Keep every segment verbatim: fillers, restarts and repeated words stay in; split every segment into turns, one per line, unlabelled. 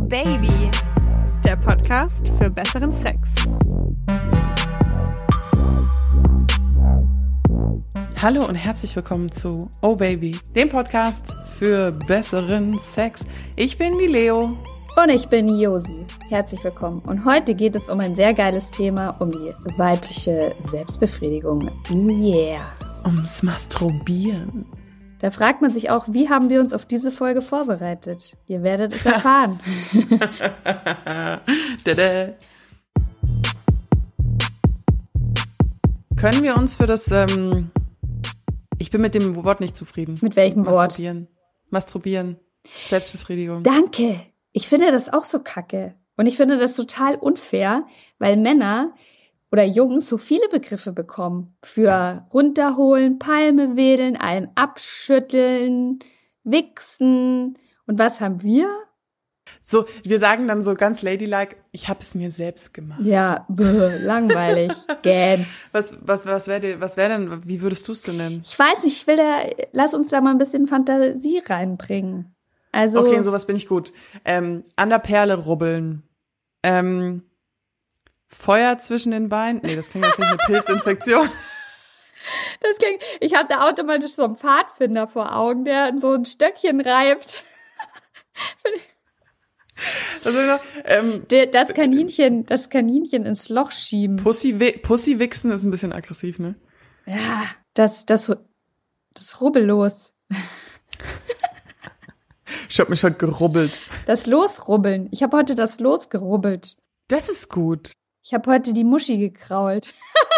Baby, der Podcast für besseren Sex.
Hallo und herzlich willkommen zu Oh Baby, dem Podcast für besseren Sex. Ich bin die Leo.
Und ich bin die Josi. Herzlich willkommen. Und heute geht es um ein sehr geiles Thema, um die weibliche Selbstbefriedigung. Oh yeah.
Ums Masturbieren.
Da fragt man sich auch, wie haben wir uns auf diese Folge vorbereitet? Ihr werdet es erfahren.
Können wir uns für das, ähm, ich bin mit dem Wort nicht zufrieden.
Mit welchem Wort?
Masturbieren. Masturbieren. Selbstbefriedigung.
Danke. Ich finde das auch so kacke. Und ich finde das total unfair, weil Männer oder Jungs so viele Begriffe bekommen. Für runterholen, Palme wedeln, einen abschütteln, wichsen. Und was haben wir?
So, wir sagen dann so ganz ladylike, ich habe es mir selbst gemacht.
Ja, bäh, langweilig. Gähn.
Was, was, was wäre was wär denn, wie würdest du es denn nennen?
Ich weiß nicht, ich will da, lass uns da mal ein bisschen Fantasie reinbringen. Also.
Okay, in sowas bin ich gut. Ähm, an der Perle rubbeln. Ähm, Feuer zwischen den Beinen. Nee, das klingt jetzt nicht eine Pilzinfektion.
Das klingt, ich habe da automatisch so einen Pfadfinder vor Augen, der so ein Stöckchen reibt.
Also, ähm,
das Kaninchen, das Kaninchen ins Loch schieben.
Pussy, Pussy wichsen ist ein bisschen aggressiv, ne?
Ja, das, das, das rubbellos.
Ich hab mich heute gerubbelt.
Das Losrubbeln. Ich habe heute das Los gerubbelt.
Das ist gut.
Ich habe heute die Muschi gekrault.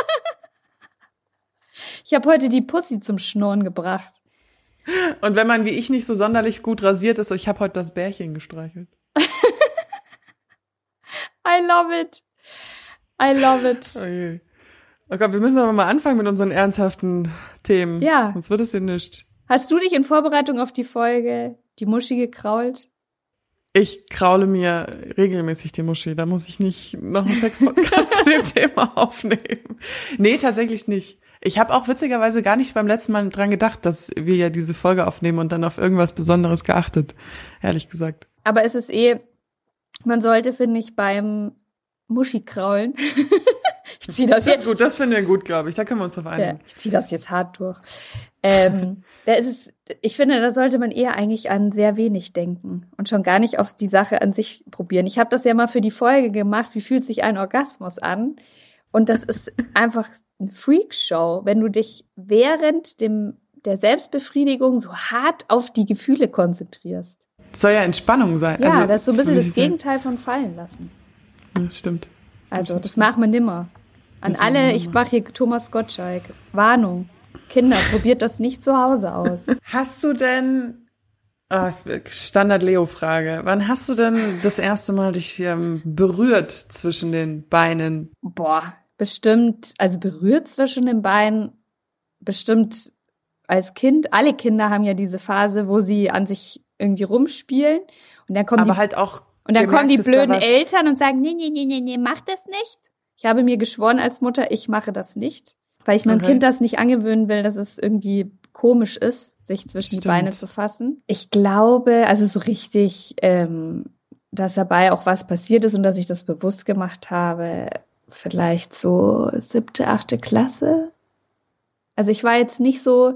Ich habe heute die Pussy zum Schnurren gebracht.
Und wenn man wie ich nicht so sonderlich gut rasiert ist, so ich habe heute das Bärchen gestreichelt.
I love it. I love it.
Okay. Oh Gott, wir müssen aber mal anfangen mit unseren ernsthaften Themen.
Ja.
Sonst wird es hier nichts.
Hast du dich in Vorbereitung auf die Folge die Muschi gekrault?
Ich kraule mir regelmäßig die Muschi. Da muss ich nicht noch einen Sex-Podcast zu dem Thema aufnehmen. Nee, tatsächlich nicht. Ich habe auch witzigerweise gar nicht beim letzten Mal dran gedacht, dass wir ja diese Folge aufnehmen und dann auf irgendwas Besonderes geachtet. Ehrlich gesagt.
Aber es ist eh, man sollte, finde ich, beim Muschi-Kraulen ich zieh das,
das
jetzt.
ist gut, das finden wir gut, glaube ich. Da können wir uns drauf einigen.
Ja, ich ziehe das jetzt hart durch. Ähm, da ist es, ich finde, da sollte man eher eigentlich an sehr wenig denken und schon gar nicht auf die Sache an sich probieren. Ich habe das ja mal für die Folge gemacht, wie fühlt sich ein Orgasmus an? Und das ist einfach eine Freakshow, wenn du dich während dem der Selbstbefriedigung so hart auf die Gefühle konzentrierst.
Das soll ja Entspannung sein.
Ja,
also,
das ist so ein bisschen das Gegenteil von fallen lassen.
Ja, stimmt.
Also,
stimmt.
das machen wir nimmer. An
Das
alle, ich mache hier Thomas Gottschalk. Warnung. Kinder, probiert das nicht zu Hause aus.
Hast du denn, oh, Standard-Leo-Frage, wann hast du denn das erste Mal dich ähm, berührt zwischen den Beinen?
Boah, bestimmt, also berührt zwischen den Beinen, bestimmt als Kind. Alle Kinder haben ja diese Phase, wo sie an sich irgendwie rumspielen. Und dann kommen
Aber
die,
halt auch
und dann kommen die
gemerkt,
blöden
dass da was-
Eltern und sagen, nee, nee, nee, nee, nee, mach das nicht. Ich habe mir geschworen als Mutter, ich mache das nicht. Weil ich meinem
Okay.
Kind das nicht angewöhnen will, dass es irgendwie komisch ist, sich zwischen
Stimmt.
die Beine zu fassen. Ich glaube, also so richtig, ähm, dass dabei auch was passiert ist und dass ich das bewusst gemacht habe, vielleicht so siebte, achte Klasse. Also ich war jetzt nicht so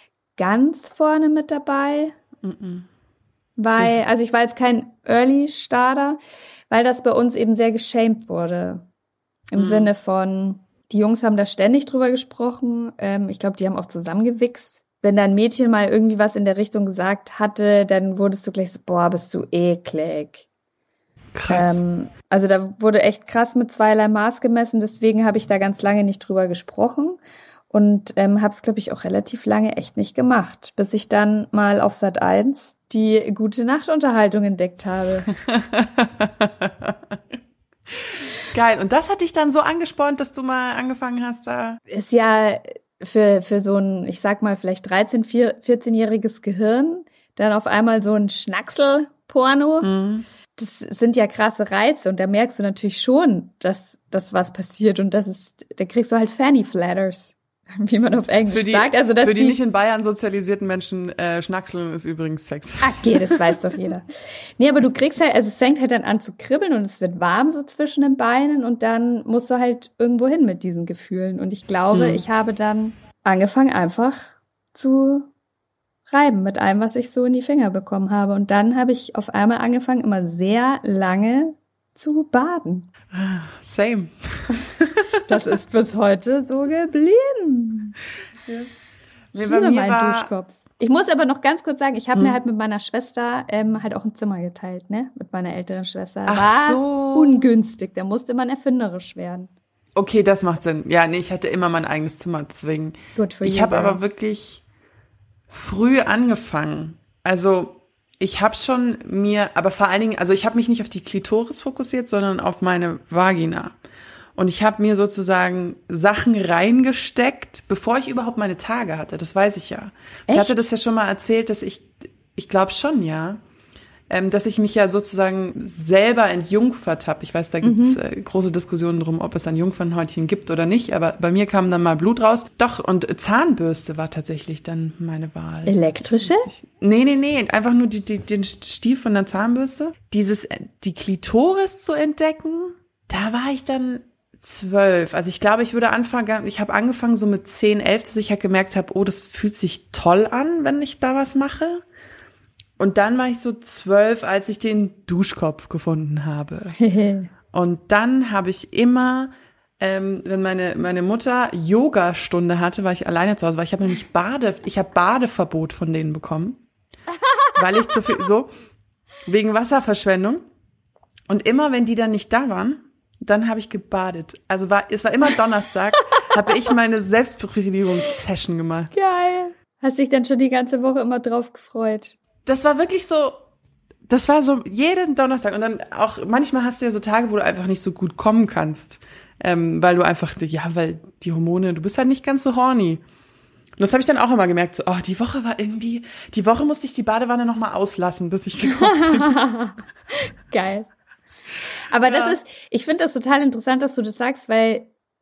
ganz vorne mit dabei,
Mm-mm.
weil, also ich war jetzt kein Early Starter, weil das bei uns eben sehr geschämt wurde. Im
Mhm.
Sinne von, die Jungs haben da ständig drüber gesprochen. Ähm, ich glaube, die haben auch zusammengewichst. Wenn da ein Mädchen mal irgendwie was in der Richtung gesagt hatte, dann wurdest du gleich so, boah, bist du eklig.
Krass.
Ähm, also da wurde echt krass mit zweierlei Maß gemessen. Deswegen habe ich da ganz lange nicht drüber gesprochen. Und ähm, habe es, glaube ich, auch relativ lange echt nicht gemacht. Bis ich dann mal auf Sat eins die Gute-Nacht-Unterhaltung entdeckt habe.
Geil. Und das hat dich dann so angespornt, dass du mal angefangen hast, da.
Ist ja für, für so ein, ich sag mal, vielleicht dreizehn-, vierzehnjähriges Gehirn dann auf einmal so ein Schnacksel-Porno.
Mhm.
Das sind ja krasse Reize und da merkst du natürlich schon, dass, dass was passiert und das ist, da kriegst du halt Fanny Flatters. wie man auf Englisch
für die,
sagt. Also, dass
für die,
die
nicht in Bayern sozialisierten Menschen, äh, Schnackseln ist übrigens Sex.
Okay, das weiß doch jeder. Nee, aber du kriegst halt, also es fängt halt dann an zu kribbeln und es wird warm so zwischen den Beinen und dann musst du halt irgendwo hin mit diesen Gefühlen. Und ich glaube, hm. ich habe dann angefangen einfach zu reiben mit allem, was ich so in die Finger bekommen habe. Und dann habe ich auf einmal angefangen, immer sehr lange zu baden.
Same.
Das ist bis heute so geblieben.
Ja.
Ich liebe meinen war... Duschkopf. Ich muss aber noch ganz kurz sagen, ich habe
hm.
mir halt mit meiner Schwester ähm, halt auch ein Zimmer geteilt, ne? Mit meiner älteren Schwester.
Ach
war
so.
ungünstig, da musste man erfinderisch werden.
Okay, das macht Sinn. Ja, nee, ich hatte immer mein eigenes Zimmer, deswegen.
Good for
ich
you,
habe
girl.
aber wirklich früh angefangen. Also ich habe schon mir, aber vor allen Dingen, also ich habe mich nicht auf die Klitoris fokussiert, sondern auf meine Vagina. Und ich habe mir sozusagen Sachen reingesteckt, bevor ich überhaupt meine Tage hatte. Das weiß ich ja.
Echt?
Ich hatte das ja schon mal erzählt, dass ich, ich glaube schon, ja, ähm, dass ich mich ja sozusagen selber entjungfert habe. Ich weiß, da gibt's
Mhm.
äh, große Diskussionen drum, ob es ein Jungfernhäutchen gibt oder nicht. Aber bei mir kam dann mal Blut raus. Doch, und Zahnbürste war tatsächlich dann meine Wahl.
Elektrische?
Ich, nee, nee, nee, einfach nur die, die, den Stiel von der Zahnbürste. Dieses, die Klitoris zu entdecken, da war ich dann zwölf. Also ich glaube, ich würde anfangen, ich habe angefangen so mit zehn, elf, dass ich halt gemerkt habe, oh, das fühlt sich toll an, wenn ich da was mache. Und dann war ich so zwölf, als ich den Duschkopf gefunden habe. Und dann habe ich immer, ähm, wenn meine meine Mutter Yoga-Stunde hatte, war ich alleine zu Hause, weil ich habe nämlich Bade, ich habe Badeverbot von denen bekommen, weil ich zu viel, so, wegen Wasserverschwendung. Und immer, wenn die dann nicht da waren, dann habe ich gebadet. Also war, es war immer Donnerstag, habe ich meine Selbstbefriedigungssession gemacht.
Geil. Hast dich dann schon die ganze Woche immer drauf gefreut?
Das war wirklich so, das war so jeden Donnerstag. Und dann auch, manchmal hast du ja so Tage, wo du einfach nicht so gut kommen kannst. Ähm, weil du einfach, ja, weil die Hormone, du bist halt nicht ganz so horny. Und das habe ich dann auch immer gemerkt, so, oh, die Woche war irgendwie, die Woche musste ich die Badewanne nochmal auslassen, bis ich gekommen bin.
Geil. Aber ja. das ist, ich finde das total interessant, dass du das sagst, weil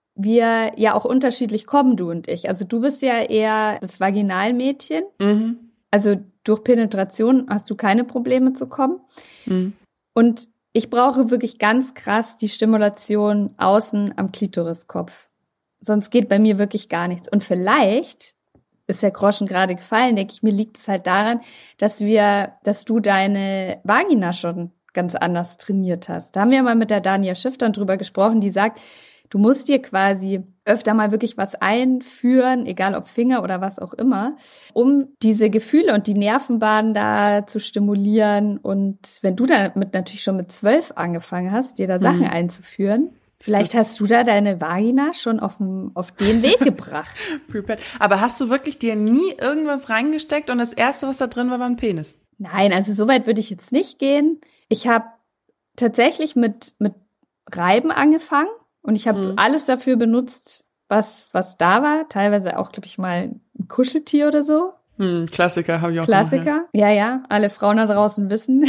wir ja auch unterschiedlich kommen, du und ich. Also du bist ja eher das Vaginalmädchen.
Mhm.
Also durch Penetration hast du keine Probleme zu kommen.
Mhm.
Und ich brauche wirklich ganz krass die Stimulation außen am Klitoriskopf. Sonst geht bei mir wirklich gar nichts. Und vielleicht ist der Groschen gerade gefallen, denke ich, mir liegt es halt daran, dass wir, dass du deine Vagina schon ganz anders trainiert hast. Da haben wir mal mit der Dania Schiff dann drüber gesprochen, die sagt, du musst dir quasi öfter mal wirklich was einführen, egal ob Finger oder was auch immer, um diese Gefühle und die Nervenbahnen da zu stimulieren. Und wenn du damit natürlich schon mit zwölf angefangen hast, dir da Sachen mhm. einzuführen, vielleicht hast du da deine Vagina schon auf, dem, auf den Weg gebracht.
Aber hast du wirklich dir nie irgendwas reingesteckt und das Erste, was da drin war, war ein Penis?
Nein, also so weit würde ich jetzt nicht gehen. Ich habe tatsächlich mit, mit Reiben angefangen und ich habe mhm. alles dafür benutzt, was, was da war. Teilweise auch, glaube ich, mal ein Kuscheltier oder so.
Mhm, Klassiker habe ich auch
Klassiker,
gemacht,
ja. ja, ja. Alle Frauen da draußen wissen.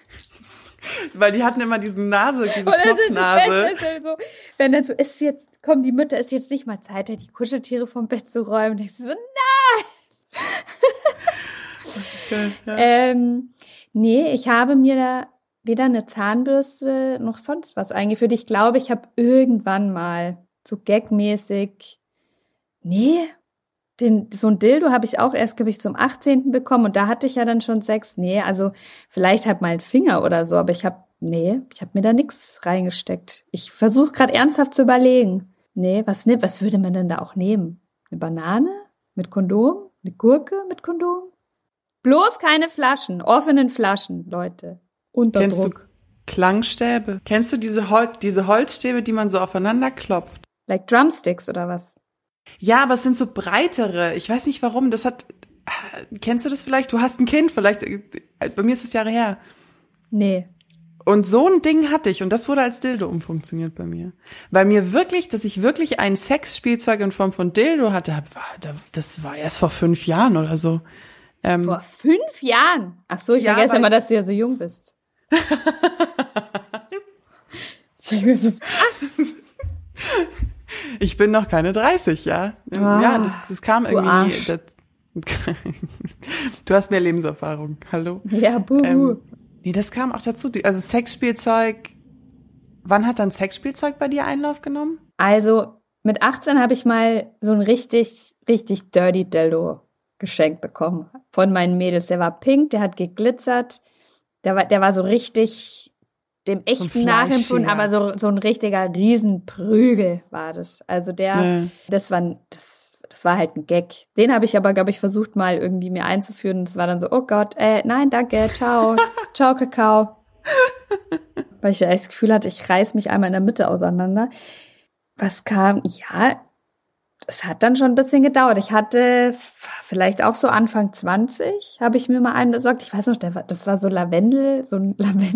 Weil die hatten immer diese Nase, diese
und
Knopfnase.
Das ist das Beste, so, wenn dann so ist jetzt, kommen die Mütter, ist jetzt nicht mal Zeit, die Kuscheltiere vom Bett zu räumen. Denkst du so, nein!
Das ist geil, ja.
Ähm, nee, ich habe mir da weder eine Zahnbürste noch sonst was eingeführt. Ich glaube, ich habe irgendwann mal so gagmäßig, nee, den, so ein Dildo habe ich auch erst, glaube ich, zum achtzehnten bekommen und da hatte ich ja dann schon Sex. Nee, also vielleicht halt mal einen Finger oder so, aber ich habe, nee, ich habe mir da nichts reingesteckt. Ich versuche gerade ernsthaft zu überlegen. Nee, was, ne, was würde man denn da auch nehmen? Eine Banane mit Kondom? Eine Gurke mit Kondom? Bloß keine Flaschen, offenen Flaschen, Leute. Unter
Kennst
Druck.
du Klangstäbe? Kennst du diese, Hol- diese Holzstäbe, die man so aufeinander klopft?
Like Drumsticks oder was?
Ja, aber es sind so breitere. Ich weiß nicht warum. Das hat. Kennst du das vielleicht? Du hast ein Kind, vielleicht. Bei mir ist es Jahre her.
Nee.
Und so ein Ding hatte ich und das wurde als Dildo umfunktioniert bei mir. Weil mir wirklich, dass ich wirklich ein Sexspielzeug in Form von Dildo hatte, war, das war erst vor fünf Jahren oder so. Ähm,
vor fünf Jahren? Ach so, ich
ja,
vergesse immer, dass du ja so jung bist. Ich bin so, was?
Ich bin noch keine dreißig, ja.
Oh,
ja, das, das kam irgendwie.
Arsch.
Das, du hast mehr Lebenserfahrung. Hallo?
Ja, buhu.
Ähm, nee, das kam auch dazu. Also Sexspielzeug. Wann hat dann Sexspielzeug bei dir Einlauf genommen?
Also mit achtzehn habe ich mal so ein richtig, richtig dirty Dildo geschenkt bekommen von meinen Mädels. Der war pink, der hat geglitzert. Der war, der war so richtig dem echten
So
nachempfunden, aber so, so ein richtiger Riesenprügel war das. Also der,
Nee.
das war, das, das war halt ein Gag. Den habe ich aber, glaube ich, versucht mal irgendwie mir einzuführen. Das war dann so, oh Gott, äh, nein, danke, ciao, ciao, Kakao. Weil ich ja echt das Gefühl hatte, ich reiß mich einmal in der Mitte auseinander. Was kam? Ja, es hat dann schon ein bisschen gedauert. Ich hatte vielleicht auch so Anfang zwanzig, habe ich mir mal einen besorgt. Ich weiß noch, der war, das war so Lavendel, so ein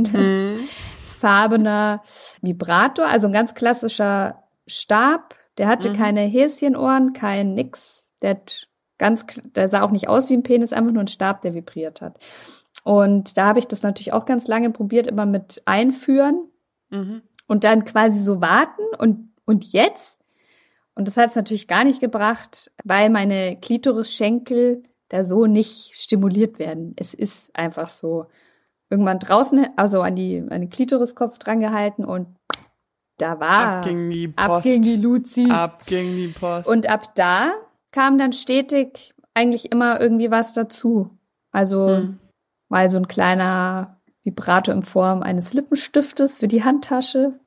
lavendelfarbener Vibrator, also ein ganz klassischer Stab. Der hatte
Mhm.
keine Häschenohren, kein nix. Der hat ganz, der sah auch nicht aus wie ein Penis, einfach nur ein Stab, der vibriert hat. Und da habe ich das natürlich auch ganz lange probiert, immer mit einführen
Mhm.
und dann quasi so warten und, und jetzt, und das hat es natürlich gar nicht gebracht, weil meine Klitorisschenkel da so nicht stimuliert werden. Es ist einfach so. Irgendwann draußen, also an die, an den Klitoriskopf dran gehalten und da war,
Ab ging die Post.
ab ging die Luzi.
Ab ging die Post.
Und ab da kam dann stetig eigentlich immer irgendwie was dazu. Also
Hm.
mal so ein kleiner Vibrator in Form eines Lippenstiftes für die Handtasche.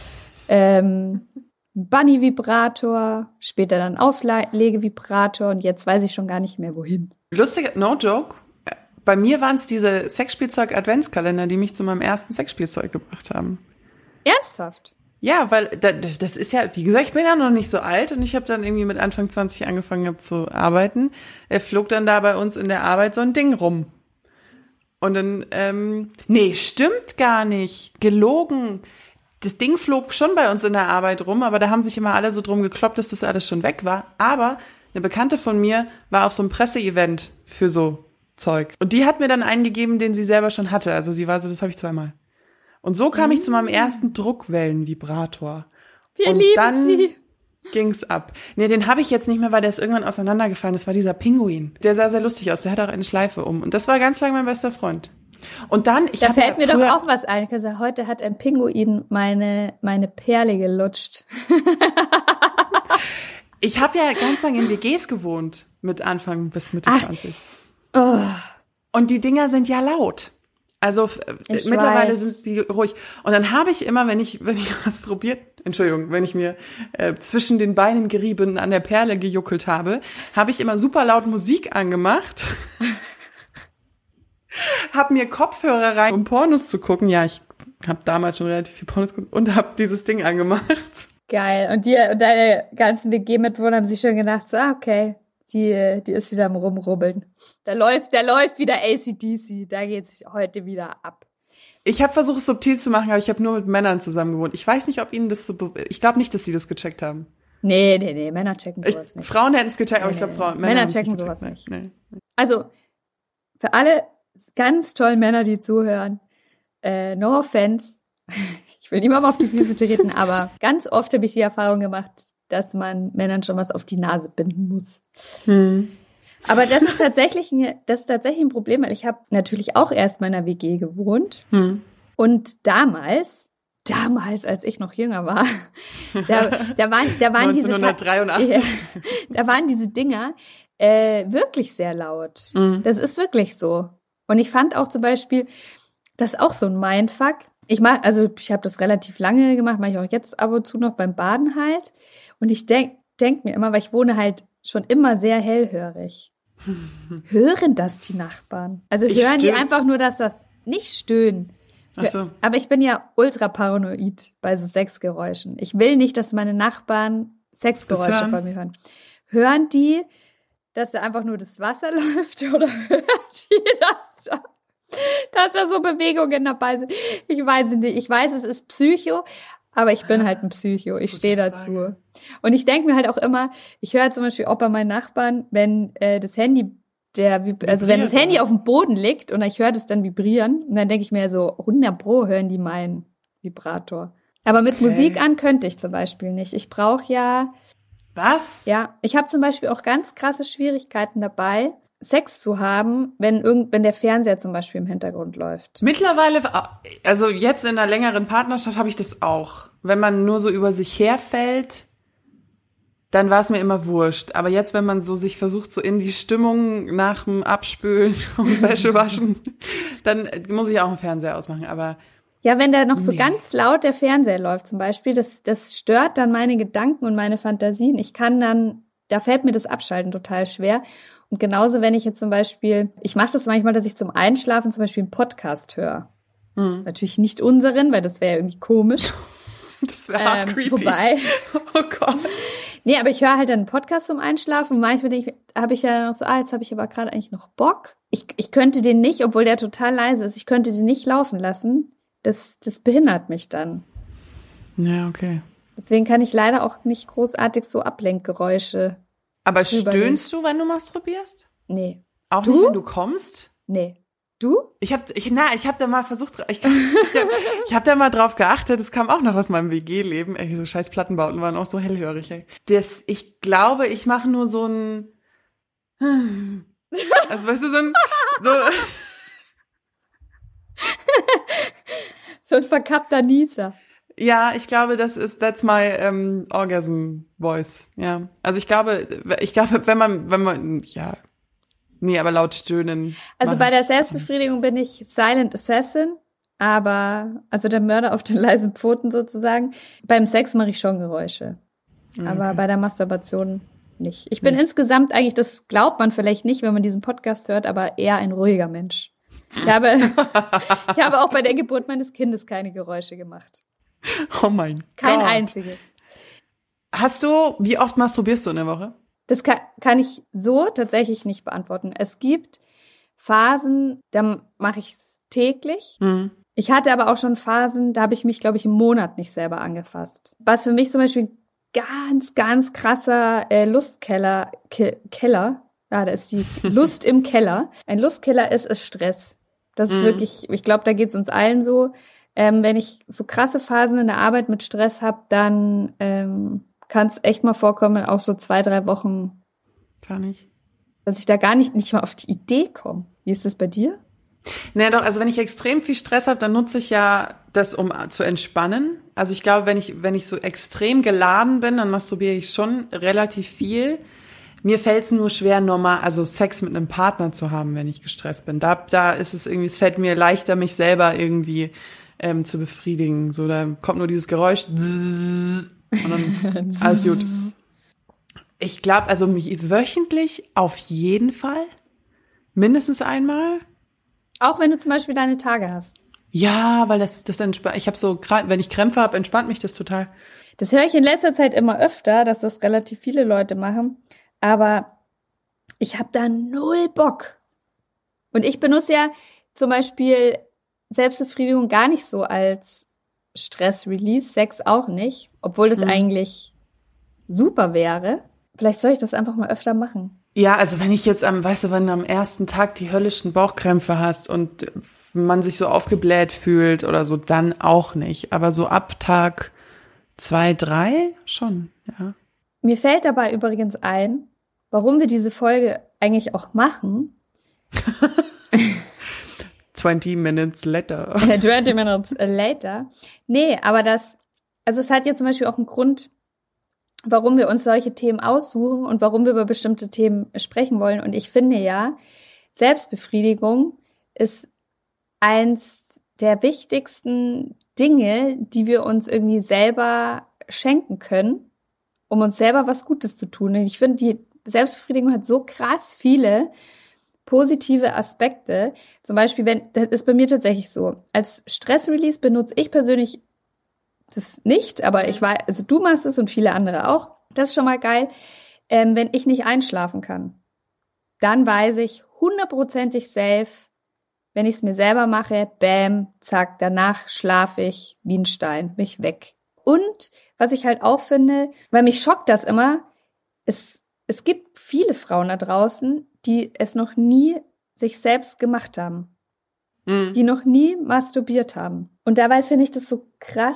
Ähm, ein Bunny-Vibrator, später dann Auflegevibrator und jetzt weiß ich schon gar nicht mehr, wohin.
Lustig, no joke. Bei mir waren es diese Sexspielzeug-Adventskalender, die mich zu meinem ersten Sexspielzeug gebracht haben.
Ernsthaft?
Ja, weil da, das ist ja, wie gesagt, ich bin ja noch nicht so alt und ich habe dann irgendwie mit Anfang zwanzig angefangen hab zu arbeiten. Er flog dann da bei uns in der Arbeit so ein Ding rum. Und dann, ähm, nee, stimmt gar nicht. Gelogen. Das Ding flog schon bei uns in der Arbeit rum, aber da haben sich immer alle so drum gekloppt, dass das alles schon weg war. Aber eine Bekannte von mir war auf so einem Presseevent für so Zeug. Und die hat mir dann einen gegeben, den sie selber schon hatte. Also sie war so, das habe ich zweimal. Und so kam ich zu meinem ersten Druckwellenvibrator.
Wir
Und
lieben
dann
sie.
ging's ab. Nee, den habe ich jetzt nicht mehr, weil der ist irgendwann auseinandergefallen. Das war dieser Pinguin. Der sah sehr lustig aus. Der hatte auch eine Schleife um. Und das war ganz lange mein bester Freund. Und dann, ich
Da
habe
fällt
ja
mir
früher,
doch auch was ein. Also heute hat ein Pinguin meine, meine Perle gelutscht.
ich habe ja ganz lange in W Gs gewohnt. Mit Anfang bis Mitte
Ach.
zwanzig.
Oh,
Und die Dinger sind ja laut. Also f-
Ich
mittlerweile
weiß.
sind sie ruhig. Und dann habe ich immer, wenn ich, wenn ich masturbiert, Entschuldigung, wenn ich mir äh, zwischen den Beinen gerieben an der Perle gejuckelt habe, habe ich immer super laut Musik angemacht. Hab mir Kopfhörer rein, um Pornos zu gucken. Ja, ich habe damals schon relativ viel Pornos geguckt und habe dieses Ding angemacht.
geil. Und, die, und deine ganzen W G-Mitbewohner haben sich schon gedacht, so, ah, okay, die, die ist wieder am Rumrubbeln. Da läuft, da läuft wieder A C D C. Da geht's heute wieder ab.
Ich habe versucht, es subtil zu machen, aber ich habe nur mit Männern zusammen gewohnt. Ich weiß nicht, ob ihnen das so... Be- ich glaube nicht, dass sie das gecheckt haben.
Nee, nee, nee, Männer checken
Ich,
sowas nicht.
Frauen hätten es gecheckt, aber
Nee,
ich glaube,
nee,
Frauen...
nee.
Männer
Männer
haben's
checken
nicht
sowas
gecheckt. Nee, nee.
Also, für alle ganz tollen Männer, die zuhören, äh, no offense, ich will niemandem auf die Füße treten, aber ganz oft habe ich die Erfahrung gemacht, dass man Männern schon was auf die Nase binden muss.
Hm.
Aber das ist tatsächlich ein, das ist tatsächlich ein Problem, weil ich habe natürlich auch erst mal in einer W G gewohnt
Hm.
und damals, damals, als ich noch jünger war, da, da waren, da waren diese Ta-
neunzehnhundertdreiundachtzig.
Ja, da waren diese Dinger äh, wirklich sehr laut.
Mhm.
Das ist wirklich so. Und ich fand auch zum Beispiel, das ist auch so ein Mindfuck. Ich mach, also ich habe das relativ lange gemacht, mache ich auch jetzt ab und zu noch beim Baden halt. Und ich denk, denk mir immer, weil ich wohne halt schon immer sehr hellhörig. Hören das die Nachbarn? Also
Ich
hören die
stöhn.
einfach nur, dass das nicht stöhnen.
Ach so.
Aber ich bin ja ultra paranoid bei so Sexgeräuschen. Ich will nicht, dass meine Nachbarn
Das
Sexgeräusche
hören?
von mir hören. Hören die, dass da einfach nur das Wasser läuft oder hören die, dass da, dass da so Bewegungen dabei sind? Ich weiß es nicht. Ich weiß, es ist Psycho, aber ich bin halt ein Psycho. Ich
Gute
stehe
Frage.
dazu. Und ich denke mir halt auch immer, ich höre zum Beispiel auch bei meinen Nachbarn, wenn äh, das Handy, der, vib- also wenn das
Vibriert,
Handy
oder?
auf dem Boden liegt und ich höre das dann vibrieren, und dann denke ich mir so, hundert Pro hören die meinen Vibrator. Aber mit
Okay.
Musik an könnte ich zum Beispiel nicht. Ich brauche ja,
Was?
ja, ich habe zum Beispiel auch ganz krasse Schwierigkeiten dabei, Sex zu haben, wenn irgend, wenn der Fernseher zum Beispiel im Hintergrund läuft.
Mittlerweile, also jetzt in einer längeren Partnerschaft habe ich das auch. Wenn man nur so über sich herfällt, dann war es mir immer wurscht. Aber jetzt, wenn man so sich versucht, so in die Stimmung nach dem Abspülen und Wäsche waschen, dann muss ich auch einen Fernseher ausmachen. Aber
Ja, wenn da noch so
Nee.
ganz laut der Fernseher läuft zum Beispiel, das, das stört dann meine Gedanken und meine Fantasien. Ich kann dann, da fällt mir das Abschalten total schwer. Und genauso, wenn ich jetzt zum Beispiel, ich mache das manchmal, dass ich zum Einschlafen zum Beispiel einen Podcast höre.
hm,
Natürlich nicht unseren, weil das wäre irgendwie komisch.
das wäre hart
Ähm,
creepy.
wobei,
Oh Gott.
nee, aber ich höre halt dann einen Podcast zum Einschlafen und manchmal denke ich, habe ich ja noch so, ah, jetzt habe ich aber gerade eigentlich noch Bock. Ich, ich könnte den nicht, obwohl der total leise ist, ich könnte den nicht laufen lassen. Das, das behindert mich dann.
Ja, okay.
Deswegen kann ich leider auch nicht großartig so Ablenkgeräusche.
Aber
Drüber
stöhnst du, wenn du masturbierst?
Nee.
Auch
Du?
nicht, wenn du kommst?
Nee. Du?
Ich hab, ich, na, ich hab da mal versucht, ich, ich hab, ich hab da mal drauf geachtet, das kam auch noch aus meinem W G-Leben, ey, so scheiß Plattenbauten waren auch so hellhörig, ey. Das, ich glaube, ich mache nur so ein, also weißt du, so ein, so,
So ein verkappter Nieser.
ja, ich glaube, das ist, that's my ähm, orgasm voice, ja. Also ich glaube, ich glaube, wenn man, wenn man, ja, nee, aber laut stöhnen.
Also
mach
bei
ich.
der Selbstbefriedigung bin ich Silent Assassin, aber, also der Mörder auf den leisen Pfoten sozusagen. Beim Sex mache ich schon Geräusche. Aber
Okay.
bei der Masturbation nicht. Ich bin
Nicht.
insgesamt eigentlich, das glaubt man vielleicht nicht, wenn man diesen Podcast hört, aber eher ein ruhiger Mensch. Ich habe, ich habe auch bei der Geburt meines Kindes keine Geräusche gemacht.
Oh mein
Kein
Gott.
einziges.
Hast du, wie oft masturbierst du in der Woche?
Das kann, kann ich so tatsächlich nicht beantworten. Es gibt Phasen, da mache ich es täglich.
Hm.
Ich hatte aber auch schon Phasen, da habe ich mich, glaube ich, im Monat nicht selber angefasst. Was für mich zum Beispiel ein ganz, ganz krasser äh, Lustkeller, Ke Keller, ja, da ist die Lust im Keller. Ein Lustkeller ist, ist Stress. Das ist
Mhm.
wirklich, ich glaube, da geht es uns allen so. Ähm, wenn ich so krasse Phasen in der Arbeit mit Stress habe, dann ähm, kann es echt mal vorkommen, auch so zwei, drei Wochen,
Kann ich.
dass ich da gar nicht, nicht mal auf die Idee komme. Wie ist das bei dir?
Naja, doch, also wenn ich extrem viel Stress habe, dann nutze ich ja das, um zu entspannen. Also ich glaube, wenn ich, wenn ich so extrem geladen bin, dann masturbiere ich schon relativ viel. Mir fällt es nur schwer, normal, also Sex mit einem Partner zu haben, wenn ich gestresst bin. Da, da ist es irgendwie, es fällt mir leichter, mich selber irgendwie ähm, zu befriedigen. So, da kommt nur dieses Geräusch Zzzz, und dann alles gut. Ich glaube, also mich wöchentlich auf jeden Fall, mindestens einmal.
Auch wenn du zum Beispiel deine Tage hast.
Ja, weil das, das entspannt. Ich habe so, gerade wenn ich Krämpfe habe, entspannt mich das total.
Das höre ich in letzter Zeit immer öfter, dass das relativ viele Leute machen. Aber ich habe da null Bock. Und ich benutze ja zum Beispiel Selbstbefriedigung gar nicht so als Stress-Release, Sex auch nicht, obwohl das
Mhm.
eigentlich super wäre. Vielleicht soll ich das einfach mal öfter machen.
Ja, also wenn ich jetzt am, weißt du, wenn du am ersten Tag die höllischen Bauchkrämpfe hast und man sich so aufgebläht fühlt oder so, dann auch nicht. Aber so ab Tag zwei, drei schon, ja.
Mir fällt dabei übrigens ein, warum wir diese Folge eigentlich auch machen.
twenty minutes later.
twenty minutes later. Nee, aber das, also es hat ja zum Beispiel auch einen Grund, warum wir uns solche Themen aussuchen und warum wir über bestimmte Themen sprechen wollen. Und ich finde ja, Selbstbefriedigung ist eins der wichtigsten Dinge, die wir uns irgendwie selber schenken können, um uns selber was Gutes zu tun. Und ich finde, die Selbstbefriedigung hat so krass viele positive Aspekte. Zum Beispiel, wenn, das ist bei mir tatsächlich so, als Stress-Release benutze ich persönlich das nicht, aber ich weiß, also du machst es und viele andere auch. Das ist schon mal geil. Ähm, wenn ich nicht einschlafen kann, dann weiß ich hundertprozentig safe, wenn ich es mir selber mache, bam, zack, danach schlafe ich wie ein Stein, bin ich weg. Und was ich halt auch finde, weil mich schockt das immer, es, es gibt viele Frauen da draußen, die es noch nie sich selbst gemacht haben,
Mhm.
die noch nie masturbiert haben. Und dabei finde ich das so krass,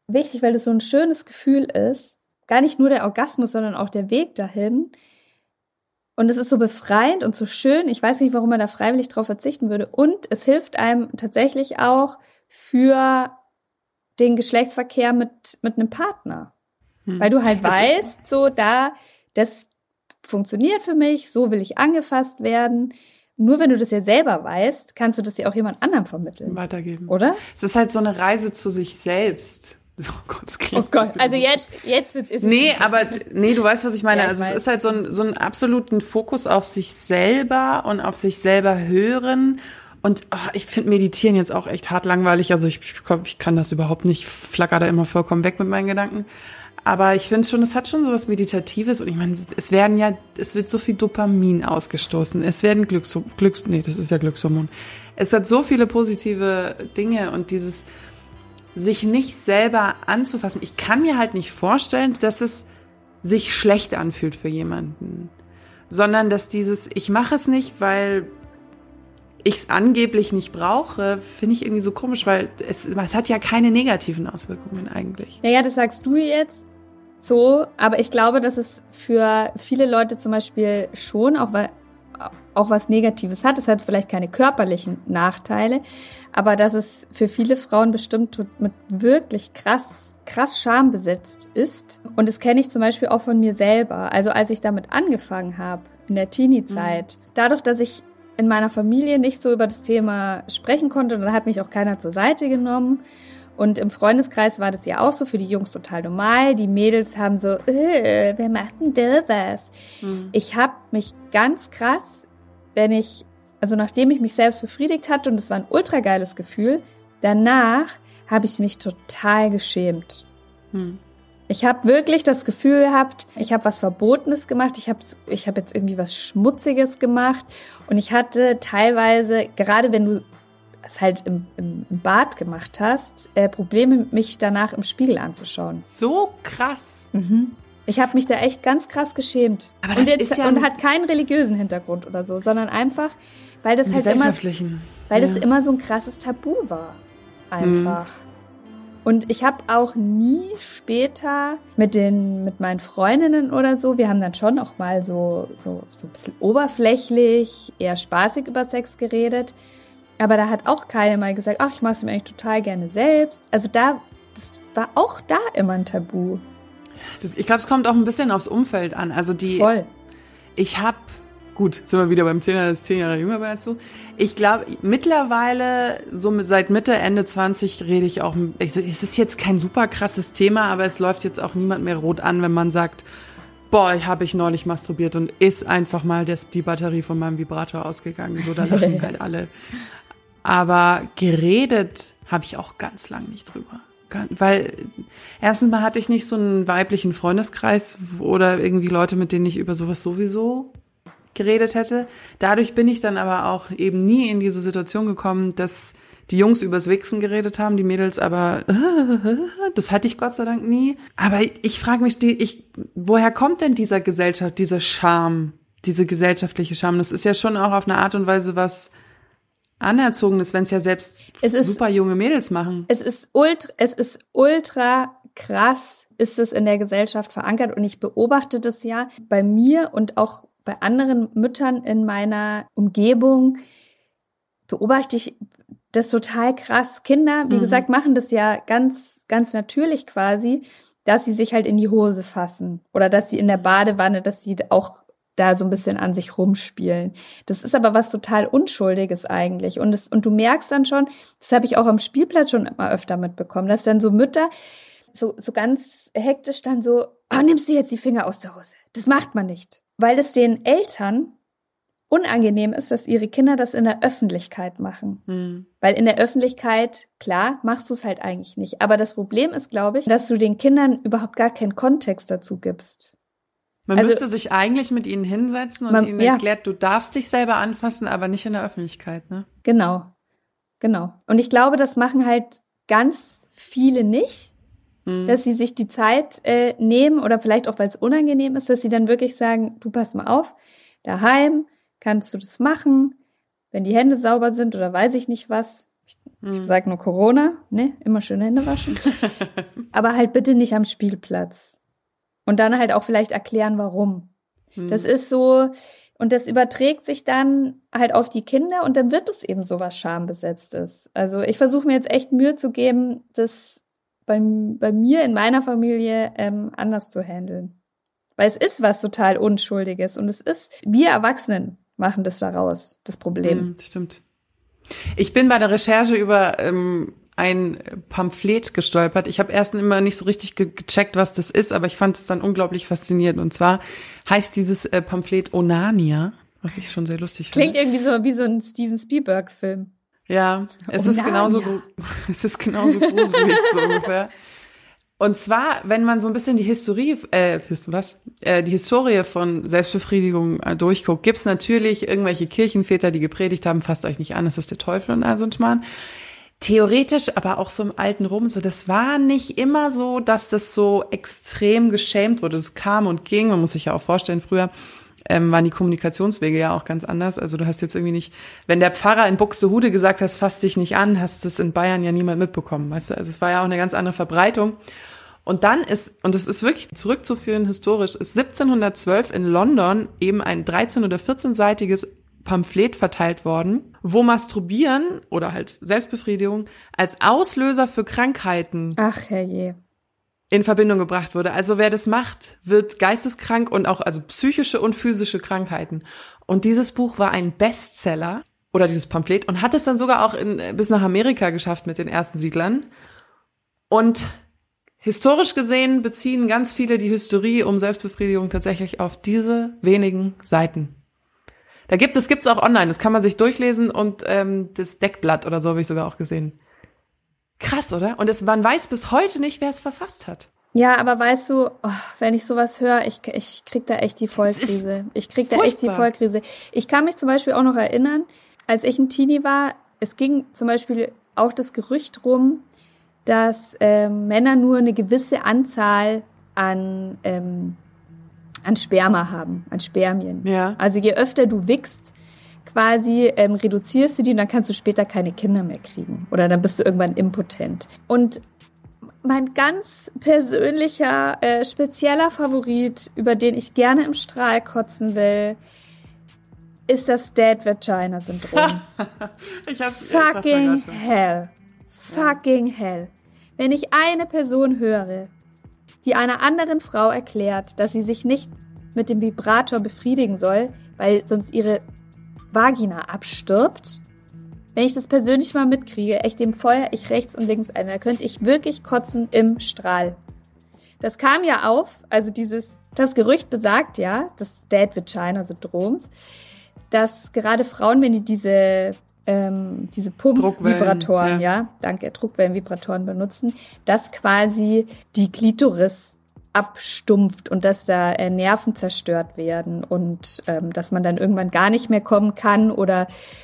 wichtig, weil das so ein schönes Gefühl ist. Gar nicht nur der Orgasmus, sondern auch der Weg dahin. Und es ist so befreiend und so schön. Ich weiß nicht, warum man da freiwillig drauf verzichten würde. Und es hilft einem tatsächlich auch für den Geschlechtsverkehr mit, mit einem Partner. Hm. Weil du halt das weißt, so da, das funktioniert für mich, so will ich angefasst werden. Nur wenn du das ja selber weißt, kannst du das ja auch jemand anderem vermitteln.
Weitergeben.
Oder?
Es ist halt so eine Reise zu sich selbst. Oh Gott, das klingt
oh Gott. So also jetzt, jetzt wird's ist
Nee, aber, nee, du weißt, was ich meine.
Ja, ich
also
weiß.
Es ist halt so ein, so ein absoluten Fokus auf sich selber und auf sich selber hören. Und oh, ich finde Meditieren jetzt auch echt hart langweilig. Also ich, ich kann das überhaupt nicht, flacker da immer vollkommen weg mit meinen Gedanken. Aber ich finde schon, es hat schon so was Meditatives. Und ich meine, es werden ja, es wird so viel Dopamin ausgestoßen. Es werden Glücks, Glücks, nee, das ist ja Glückshormon. Es hat so viele positive Dinge und dieses sich nicht selber anzufassen. Ich kann mir halt nicht vorstellen, dass es sich schlecht anfühlt für jemanden, sondern dass dieses, ich mache es nicht, weil ich es angeblich nicht brauche, finde ich irgendwie so komisch, weil es, es hat ja keine negativen Auswirkungen eigentlich.
Naja, das sagst du jetzt so, aber ich glaube, dass es für viele Leute zum Beispiel schon auch, weil, auch was Negatives hat. Es hat vielleicht keine körperlichen Nachteile, aber dass es für viele Frauen bestimmt mit wirklich krass, krass schambesetzt ist. Und das kenne ich zum Beispiel auch von mir selber. Also als ich damit angefangen habe, in der Teenie-Zeit, mhm. dadurch, dass ich in meiner Familie nicht so über das Thema sprechen konnte, und dann hat mich auch keiner zur Seite genommen. Und im Freundeskreis war das ja auch so, für die Jungs total normal. Die Mädels haben so, äh, wer macht denn da was? Mhm. Ich habe mich ganz krass, wenn ich, also nachdem ich mich selbst befriedigt hatte, und das war ein ultra geiles Gefühl, danach habe ich mich total geschämt. Mhm. Ich habe wirklich das Gefühl gehabt, ich habe was Verbotenes gemacht, ich habe ich hab jetzt irgendwie was Schmutziges gemacht. Und ich hatte teilweise, gerade wenn du es halt im, im, im Bad gemacht hast, äh, Probleme, mich danach im Spiegel anzuschauen.
So krass.
Mhm. Ich habe mich da echt ganz krass geschämt.
Aber das
und, jetzt,
ist ja
und hat keinen religiösen Hintergrund oder so, sondern einfach, weil das halt immer, weil
ja.
das immer so ein krasses Tabu war. Einfach. Mhm. Und ich habe auch nie später mit den, mit meinen Freundinnen oder so, wir haben dann schon auch mal so, so, so ein bisschen oberflächlich, eher spaßig über Sex geredet. Aber da hat auch keiner mal gesagt, ach, ich mache es mir eigentlich total gerne selbst. Also da, das war auch da immer ein Tabu.
Das, ich glaube, es kommt auch ein bisschen aufs Umfeld an. Also die. Voll. Ich habe, gut, sind wir wieder beim Zehner, das ist zehn Jahre jünger als du. Ich glaube, mittlerweile, so mit, seit Mitte, Ende zwanzig rede ich auch, also, es ist jetzt kein super krasses Thema, aber es läuft jetzt auch niemand mehr rot an, wenn man sagt, boah, ich habe ich neulich masturbiert und ist einfach mal das, die Batterie von meinem Vibrator ausgegangen. So, da lachen halt alle. Aber geredet habe ich auch ganz lang nicht drüber. Weil erstens mal hatte ich nicht so einen weiblichen Freundeskreis oder irgendwie Leute, mit denen ich über sowas sowieso geredet hätte. Dadurch bin ich dann aber auch eben nie in diese Situation gekommen, dass die Jungs übers Wichsen geredet haben, die Mädels aber, das hatte ich Gott sei Dank nie. Aber ich frage mich, ich, woher kommt denn dieser Gesellschaft, dieser Scham, diese gesellschaftliche Scham? Das ist ja schon auch auf eine Art und Weise was Anerzogenes, wenn es ja selbst es ist, super junge Mädels machen.
Es ist ultra, es ist ultra krass, ist es in der Gesellschaft verankert. Und ich beobachte das ja bei mir und auch bei anderen Müttern in meiner Umgebung, beobachte ich das total krass. Kinder, wie mhm. gesagt, machen das ja ganz, ganz natürlich quasi, dass sie sich halt in die Hose fassen oder dass sie in der Badewanne, dass sie auch da so ein bisschen an sich rumspielen. Das ist aber was total Unschuldiges eigentlich. Und, das, und du merkst dann schon, das habe ich auch am Spielplatz schon immer öfter mitbekommen, dass dann so Mütter so, so ganz hektisch dann so, oh, nimmst du jetzt die Finger aus der Hose? Das macht man nicht. Weil es den Eltern unangenehm ist, dass ihre Kinder das in der Öffentlichkeit machen. Hm. Weil in der Öffentlichkeit, klar, machst du es halt eigentlich nicht. Aber das Problem ist, glaube ich, dass du den Kindern überhaupt gar keinen Kontext dazu gibst.
Man also, müsste sich eigentlich mit ihnen hinsetzen und man, ihnen ja. erklärt, du darfst dich selber anfassen, aber nicht in der Öffentlichkeit, ne?
Genau, genau. Und ich glaube, das machen halt ganz viele nicht, hm. dass sie sich die Zeit äh, nehmen oder vielleicht auch, weil es unangenehm ist, dass sie dann wirklich sagen, du pass mal auf, daheim kannst du das machen, wenn die Hände sauber sind oder weiß ich nicht was. Ich, hm. ich sage nur Corona, ne? Immer schön Hände waschen. Aber halt bitte nicht am Spielplatz. Und dann halt auch vielleicht erklären, warum. Hm. Das ist so, und das überträgt sich dann halt auf die Kinder und dann wird es eben so was Schambesetztes. Also ich versuche mir jetzt echt Mühe zu geben, das bei, bei mir in meiner Familie ähm, anders zu handeln. Weil es ist was total Unschuldiges und es ist, wir Erwachsenen machen das daraus, das Problem.
Hm, stimmt. Ich bin bei der Recherche über ähm, ein Pamphlet gestolpert. Ich habe erst immer nicht so richtig ge- gecheckt, was das ist, aber ich fand es dann unglaublich faszinierend. Und zwar heißt dieses äh, Pamphlet Onania, was ich schon sehr lustig finde.
Klingt irgendwie so wie so ein Steven Spielberg-Film.
Ja, es ist genauso, es ist genauso gruselig, so ungefähr. Und zwar, wenn man so ein bisschen die Historie, äh, was, äh, die Historie von Selbstbefriedigung äh, durchguckt, gibt's natürlich irgendwelche Kirchenväter, die gepredigt haben, fasst euch nicht an, das ist der Teufel und all so ein Schmarrn. Theoretisch, aber auch so im alten Rom, so, das war nicht immer so, dass das so extrem geschämt wurde. Das kam und ging. Man muss sich ja auch vorstellen, früher ähm, waren die Kommunikationswege ja auch ganz anders. Also du hast jetzt irgendwie nicht, wenn der Pfarrer in Buxtehude gesagt hat, fass dich nicht an, hast das in Bayern ja niemand mitbekommen, weißt du? Also es war ja auch eine ganz andere Verbreitung. Und dann ist, und es ist wirklich zurückzuführen historisch, ist siebzehnhundertzwölf in London eben ein dreizehn- oder vierzehnseitiges Pamphlet verteilt worden, wo Masturbieren oder halt Selbstbefriedigung als Auslöser für Krankheiten
Ach, herrje.
in Verbindung gebracht wurde. Also wer das macht, wird geisteskrank und auch also psychische und physische Krankheiten. Und dieses Buch war ein Bestseller oder dieses Pamphlet und hat es dann sogar auch in, bis nach Amerika geschafft mit den ersten Siedlern. Und historisch gesehen beziehen ganz viele die Hysterie um Selbstbefriedigung tatsächlich auf diese wenigen Seiten. Da gibt es, gibt's auch online, das kann man sich durchlesen und ähm, das Deckblatt oder so habe ich sogar auch gesehen. Krass, oder? Und es, man weiß bis heute nicht, wer es verfasst hat.
Ja, aber weißt du, oh, wenn ich sowas höre, ich, ich krieg da echt die Vollkrise. Ich krieg da
furchtbar.
echt die Vollkrise. Ich kann mich zum Beispiel auch noch erinnern, als ich ein Teenie war, es ging zum Beispiel auch das Gerücht rum, dass ähm, Männer nur eine gewisse Anzahl an ähm, an Sperma haben, an Spermien.
Ja.
Also je öfter du wichst, quasi ähm, reduzierst du die und dann kannst du später keine Kinder mehr kriegen. Oder dann bist du irgendwann impotent. Und mein ganz persönlicher, äh, spezieller Favorit, über den ich gerne im Strahl kotzen will, ist das Dead-Vagina-Syndrom.
ich hab's,
Fucking hell. Fucking ja. hell. Wenn ich eine Person höre, die einer anderen Frau erklärt, dass sie sich nicht mit dem Vibrator befriedigen soll, weil sonst ihre Vagina abstirbt. Wenn ich das persönlich mal mitkriege, echt dem Feuer ich rechts und links ein, da könnte ich wirklich kotzen im Strahl. Das kam ja auf, also dieses, das Gerücht besagt ja, des Dead-Vagina-Syndroms, dass gerade Frauen, wenn die diese Ähm, diese Pump-Vibratoren, ja. ja, danke, Druckwellenvibratoren benutzen, dass quasi die Klitoris abstumpft und dass da äh, Nerven zerstört werden und ähm, dass man dann irgendwann gar nicht mehr kommen kann oder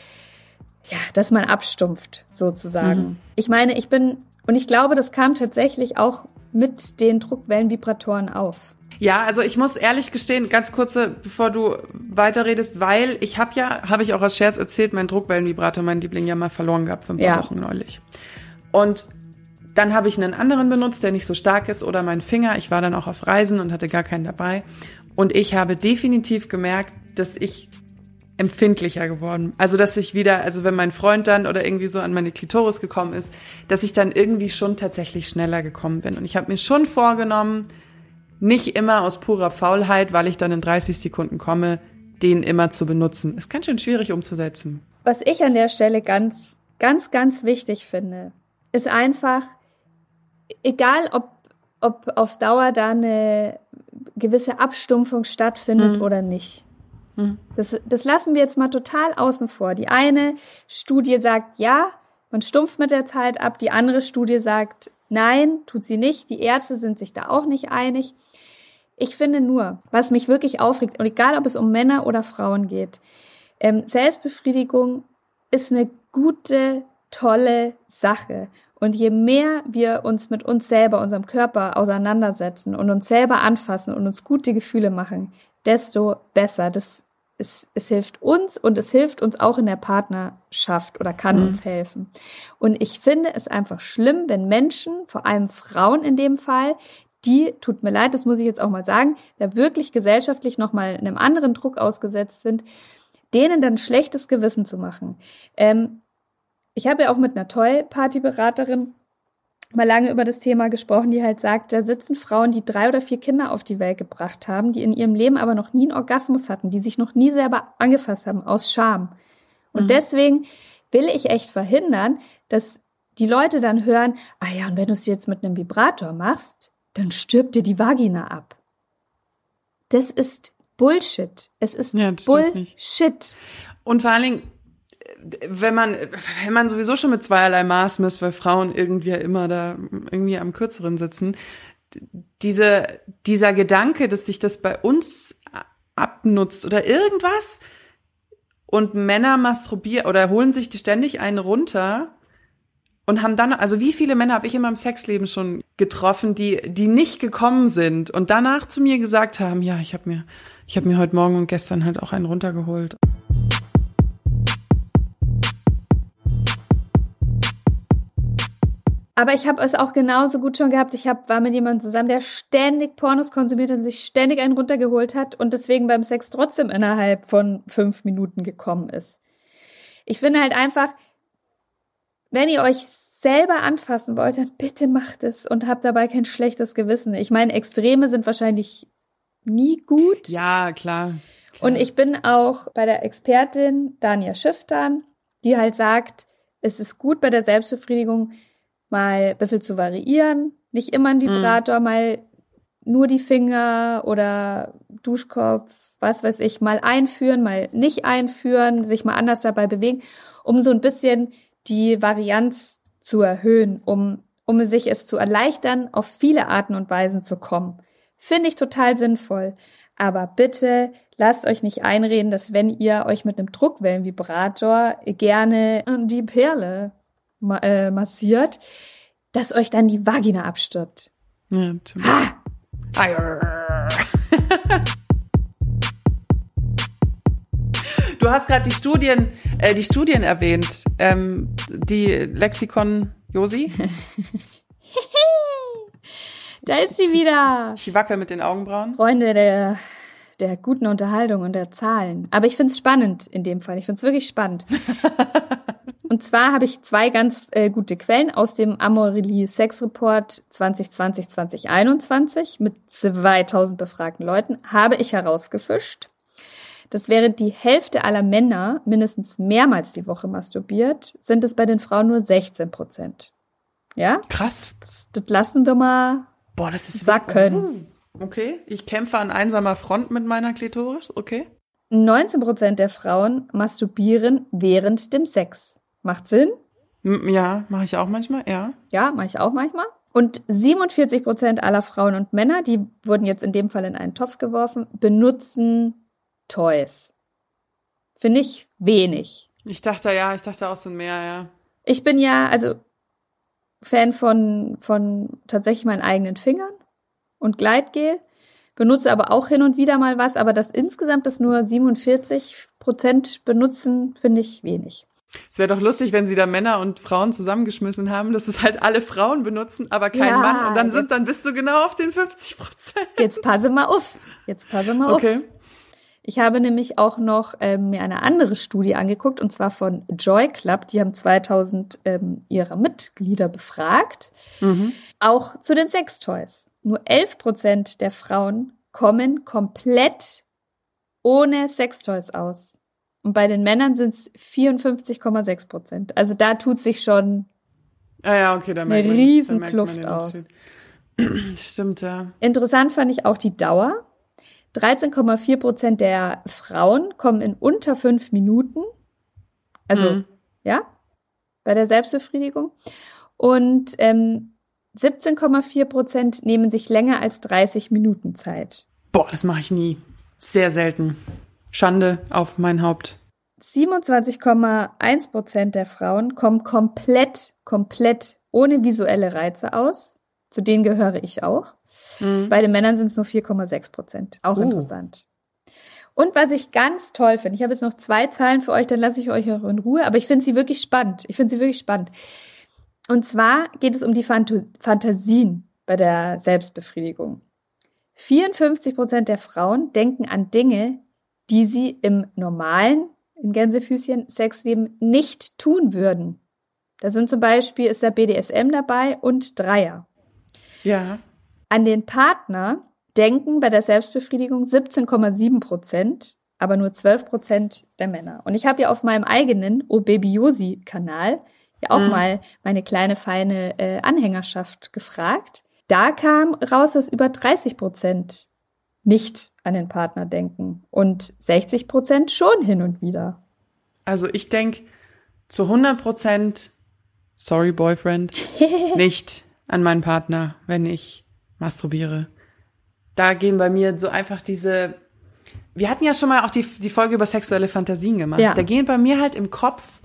ja, dass man abstumpft sozusagen. Mhm. Ich meine, ich bin, und ich glaube, das kam tatsächlich auch mit den Druckwellenvibratoren auf.
Ja, also ich muss ehrlich gestehen, ganz kurze, bevor du weiterredest, weil ich habe ja, habe ich auch als Scherz erzählt, mein Druckwellenvibrator, mein Liebling, ja mal verloren gehabt für ein paar
ja.
Wochen neulich. Und dann habe ich einen anderen benutzt, der nicht so stark ist, oder mein Finger. Ich war dann auch auf Reisen und hatte gar keinen dabei. Und ich habe definitiv gemerkt, dass ich empfindlicher geworden. Also dass ich wieder, also wenn mein Freund dann oder irgendwie so an meine Klitoris gekommen ist, dass ich dann irgendwie schon tatsächlich schneller gekommen bin. Und ich habe mir schon vorgenommen, nicht immer aus purer Faulheit, weil ich dann in dreißig Sekunden komme, den immer zu benutzen. Ist ganz schön schwierig umzusetzen.
Was ich an der Stelle ganz, ganz, ganz wichtig finde, ist einfach, egal ob, ob auf Dauer da eine gewisse Abstumpfung stattfindet mhm. oder nicht. Mhm. Das, das lassen wir jetzt mal total außen vor. Die eine Studie sagt, ja, man stumpft mit der Zeit ab. Die andere Studie sagt, nein, tut sie nicht. Die Ärzte sind sich da auch nicht einig. Ich finde nur, was mich wirklich aufregt, und egal ob es um Männer oder Frauen geht, ähm, Selbstbefriedigung ist eine gute, tolle Sache. Und je mehr wir uns mit uns selber, unserem Körper auseinandersetzen und uns selber anfassen und uns gute Gefühle machen, desto besser. Das Es, es hilft uns und es hilft uns auch in der Partnerschaft oder kann mhm. uns helfen. Und ich finde es einfach schlimm, wenn Menschen, vor allem Frauen in dem Fall, die, tut mir leid, das muss ich jetzt auch mal sagen, da wirklich gesellschaftlich nochmal einem anderen Druck ausgesetzt sind, denen dann schlechtes Gewissen zu machen. Ähm, ich habe ja auch mit einer Toy-Party-Beraterin mal lange über das Thema gesprochen, die halt sagt, da sitzen Frauen, die drei oder vier Kinder auf die Welt gebracht haben, die in ihrem Leben aber noch nie einen Orgasmus hatten, die sich noch nie selber angefasst haben, aus Scham. Und mhm. deswegen will ich echt verhindern, dass die Leute dann hören, ah ja, und wenn du es jetzt mit einem Vibrator machst, dann stirbt dir die Vagina ab. Das ist Bullshit. Es ist ja, Bullshit.
Und vor allen Dingen, wenn man, wenn man sowieso schon mit zweierlei Maß misst, weil Frauen irgendwie ja immer da irgendwie am kürzeren sitzen, diese, dieser Gedanke, dass sich das bei uns abnutzt oder irgendwas und Männer masturbieren oder holen sich die ständig einen runter und haben dann, also wie viele Männer habe ich in meinem Sexleben schon getroffen, die, die nicht gekommen sind und danach zu mir gesagt haben, ja, ich habe mir, ich habe mir heute Morgen und gestern halt auch einen runtergeholt.
Aber ich habe es auch genauso gut schon gehabt. Ich hab, war mit jemandem zusammen, der ständig Pornos konsumiert und sich ständig einen runtergeholt hat und deswegen beim Sex trotzdem innerhalb von fünf Minuten gekommen ist. Ich finde halt einfach, wenn ihr euch selber anfassen wollt, dann bitte macht es und habt dabei kein schlechtes Gewissen. Ich meine, Extreme sind wahrscheinlich nie gut.
Ja, klar. klar.
Und ich bin auch bei der Expertin Dania Schifftan, die halt sagt, es ist gut bei der Selbstbefriedigung, mal ein bisschen zu variieren. Nicht immer ein Vibrator, mm. mal nur die Finger oder Duschkopf, was weiß ich, mal einführen, mal nicht einführen, sich mal anders dabei bewegen, um so ein bisschen die Varianz zu erhöhen, um, um sich es zu erleichtern, auf viele Arten und Weisen zu kommen. Finde ich total sinnvoll. Aber bitte lasst euch nicht einreden, dass wenn ihr euch mit einem Druckwellenvibrator gerne die Perle ma- äh, massiert, dass euch dann die Vagina abstirbt.
Ja, natürlich. Ha! Du hast gerade die Studien, äh, die Studien erwähnt, ähm, die Lexikon Josi.
Da ist sie wieder.
Ich wackel mit den Augenbrauen.
Freunde der, der guten Unterhaltung und der Zahlen. Aber ich finde es spannend in dem Fall. Ich finde es wirklich spannend. Und zwar habe ich zwei ganz äh, gute Quellen aus dem Amorelie Sex Report zwanzig zwanzig zwanzig einundzwanzig mit zweitausend befragten Leuten, habe ich herausgefischt. Das wäre die Hälfte aller Männer mindestens mehrmals die Woche masturbiert, sind es bei den Frauen nur sechzehn Prozent. Ja?
Krass.
Das, das lassen wir mal
Boah, das ist
sacken.
Okay, ich kämpfe an einsamer Front mit meiner Klitoris, okay.
neunzehn Prozent der Frauen masturbieren während dem Sex. Macht Sinn?
Ja, mache ich auch manchmal, ja.
Ja, mache ich auch manchmal. Und siebenundvierzig Prozent aller Frauen und Männer, die wurden jetzt in dem Fall in einen Topf geworfen, benutzen Toys. Finde ich wenig.
Ich dachte, ja, ich dachte auch so mehr, ja.
Ich bin ja, also Fan von, von tatsächlich meinen eigenen Fingern und Gleitgel. Benutze aber auch hin und wieder mal was, aber das insgesamt das nur siebenundvierzig Prozent benutzen, finde ich wenig.
Es wäre doch lustig, wenn sie da Männer und Frauen zusammengeschmissen haben, dass es halt alle Frauen benutzen, aber kein ja, Mann. Und dann sind, dann bist du genau auf den fünfzig Prozent.
Jetzt passe mal auf. Jetzt passe mal auf.
Okay.
Ich habe nämlich auch noch ähm, mir eine andere Studie angeguckt, und zwar von Joy Club. Die haben zweitausend ähm, ihrer Mitglieder befragt. Mhm. Auch zu den Sextoys. Nur elf Prozent der Frauen kommen komplett ohne Sextoys aus. Und bei den Männern sind es vierundfünfzig Komma sechs Prozent. Also da tut sich schon
ah ja, okay, da
eine
man,
riesen Kluft aus.
Stimmt, ja.
Interessant fand ich auch die Dauer. dreizehn Komma vier Prozent der Frauen kommen in unter fünf Minuten. Also, mhm. ja, bei der Selbstbefriedigung. Und ähm, siebzehn Komma vier Prozent nehmen sich länger als dreißig Minuten Zeit.
Boah, das mache ich nie. Sehr selten. Schande auf mein Haupt.
siebenundzwanzig Komma eins Prozent der Frauen kommen komplett, komplett ohne visuelle Reize aus. Zu denen gehöre ich auch. Mhm. Bei den Männern sind es nur vier Komma sechs Prozent. Auch uh. interessant. Und was ich ganz toll finde, ich habe jetzt noch zwei Zahlen für euch, dann lasse ich euch auch in Ruhe, aber ich finde sie wirklich spannend. Ich finde sie wirklich spannend. Und zwar geht es um die Phant- Fantasien bei der Selbstbefriedigung. vierundfünfzig Prozent der Frauen denken an Dinge, die sie im normalen, in Gänsefüßchen, Sexleben nicht tun würden. Da sind zum Beispiel, ist da B D S M dabei und Dreier.
Ja.
An den Partner denken bei der Selbstbefriedigung siebzehn Komma sieben Prozent, aber nur zwölf Prozent der Männer. Und ich habe ja auf meinem eigenen Oh Baby Josi-Kanal ja auch mhm. mal meine kleine, feine äh, Anhängerschaft gefragt. Da kam raus, dass über dreißig Prozent nicht an den Partner denken und sechzig Prozent schon hin und wieder.
Also ich denke zu hundert Prozent, sorry Boyfriend, nicht an meinen Partner, wenn ich masturbiere. Da gehen bei mir so einfach diese, wir hatten ja schon mal auch die, die Folge über sexuelle Fantasien gemacht. Ja. Da gehen bei mir halt im Kopf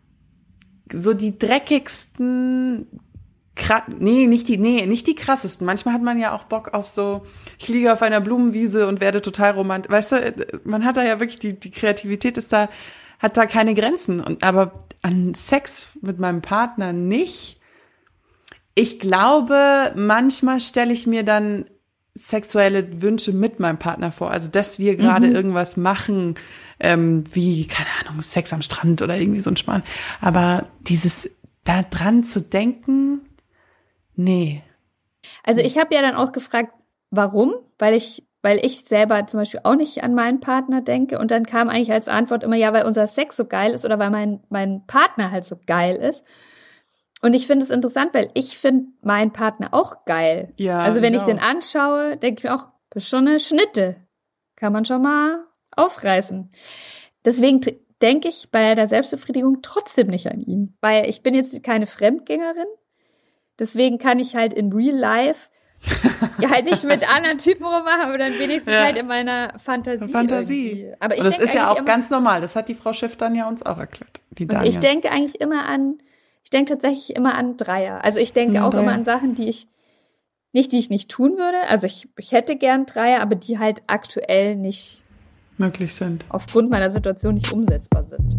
so die dreckigsten, nee, nicht die, nee, nicht die krassesten. Manchmal hat man ja auch Bock auf so, ich liege auf einer Blumenwiese und werde total romantisch. Weißt du, man hat da ja wirklich, die, die Kreativität ist da, hat da keine Grenzen. Und, aber an Sex mit meinem Partner nicht. Ich glaube, manchmal stelle ich mir dann sexuelle Wünsche mit meinem Partner vor. Also, dass wir gerade mhm. irgendwas machen, ähm, wie, keine Ahnung, Sex am Strand oder irgendwie so ein Schmarrn. Aber dieses, da dran zu denken, nee.
Also, ich habe ja dann auch gefragt, warum? Weil ich, weil ich selber zum Beispiel auch nicht an meinen Partner denke. Und dann kam eigentlich als Antwort immer, ja, weil unser Sex so geil ist oder weil mein, mein Partner halt so geil ist. Und ich finde es interessant, weil ich finde meinen Partner auch geil.
Ja,
also wenn ich,
ich
den anschaue, denke ich mir auch, das ist schon eine Schnitte. Kann man schon mal aufreißen. Deswegen t- denke ich bei der Selbstbefriedigung trotzdem nicht an ihn. Weil ich bin jetzt keine Fremdgängerin. Deswegen kann ich halt in Real Life ja halt nicht mit anderen Typen rummachen, aber dann wenigstens ja. halt in meiner Fantasie.
Fantasie.
Irgendwie. Aber ich
Und das ist ja auch
immer,
ganz normal. Das hat die Frau Schiff dann ja uns auch erklärt. Die
und ich denke eigentlich immer an Ich denke tatsächlich immer an Dreier. Also ich denke ja, auch Dreier. immer an Sachen, die ich nicht, die ich nicht tun würde. Also ich, ich hätte gern Dreier, aber die halt aktuell nicht
möglich sind.
Aufgrund meiner Situation nicht umsetzbar sind.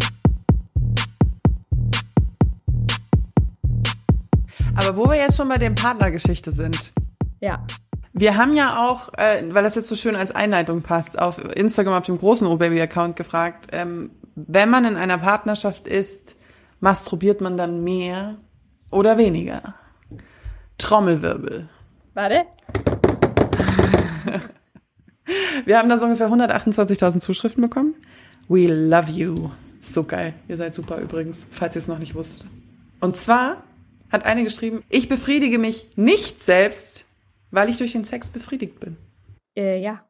Aber wo wir jetzt schon bei der Partnergeschichte sind.
Ja.
Wir haben ja auch, äh, weil das jetzt so schön als Einleitung passt, auf Instagram auf dem großen O-Baby-Account gefragt, ähm, wenn man in einer Partnerschaft ist, masturbiert man dann mehr oder weniger? Trommelwirbel.
Warte.
Wir haben da so ungefähr hundertachtundzwanzigtausend Zuschriften bekommen. We love you. So geil. Ihr seid super übrigens, falls ihr es noch nicht wusstet. Und zwar hat eine geschrieben, ich befriedige mich nicht selbst, weil ich durch den Sex befriedigt bin.
Äh, ja.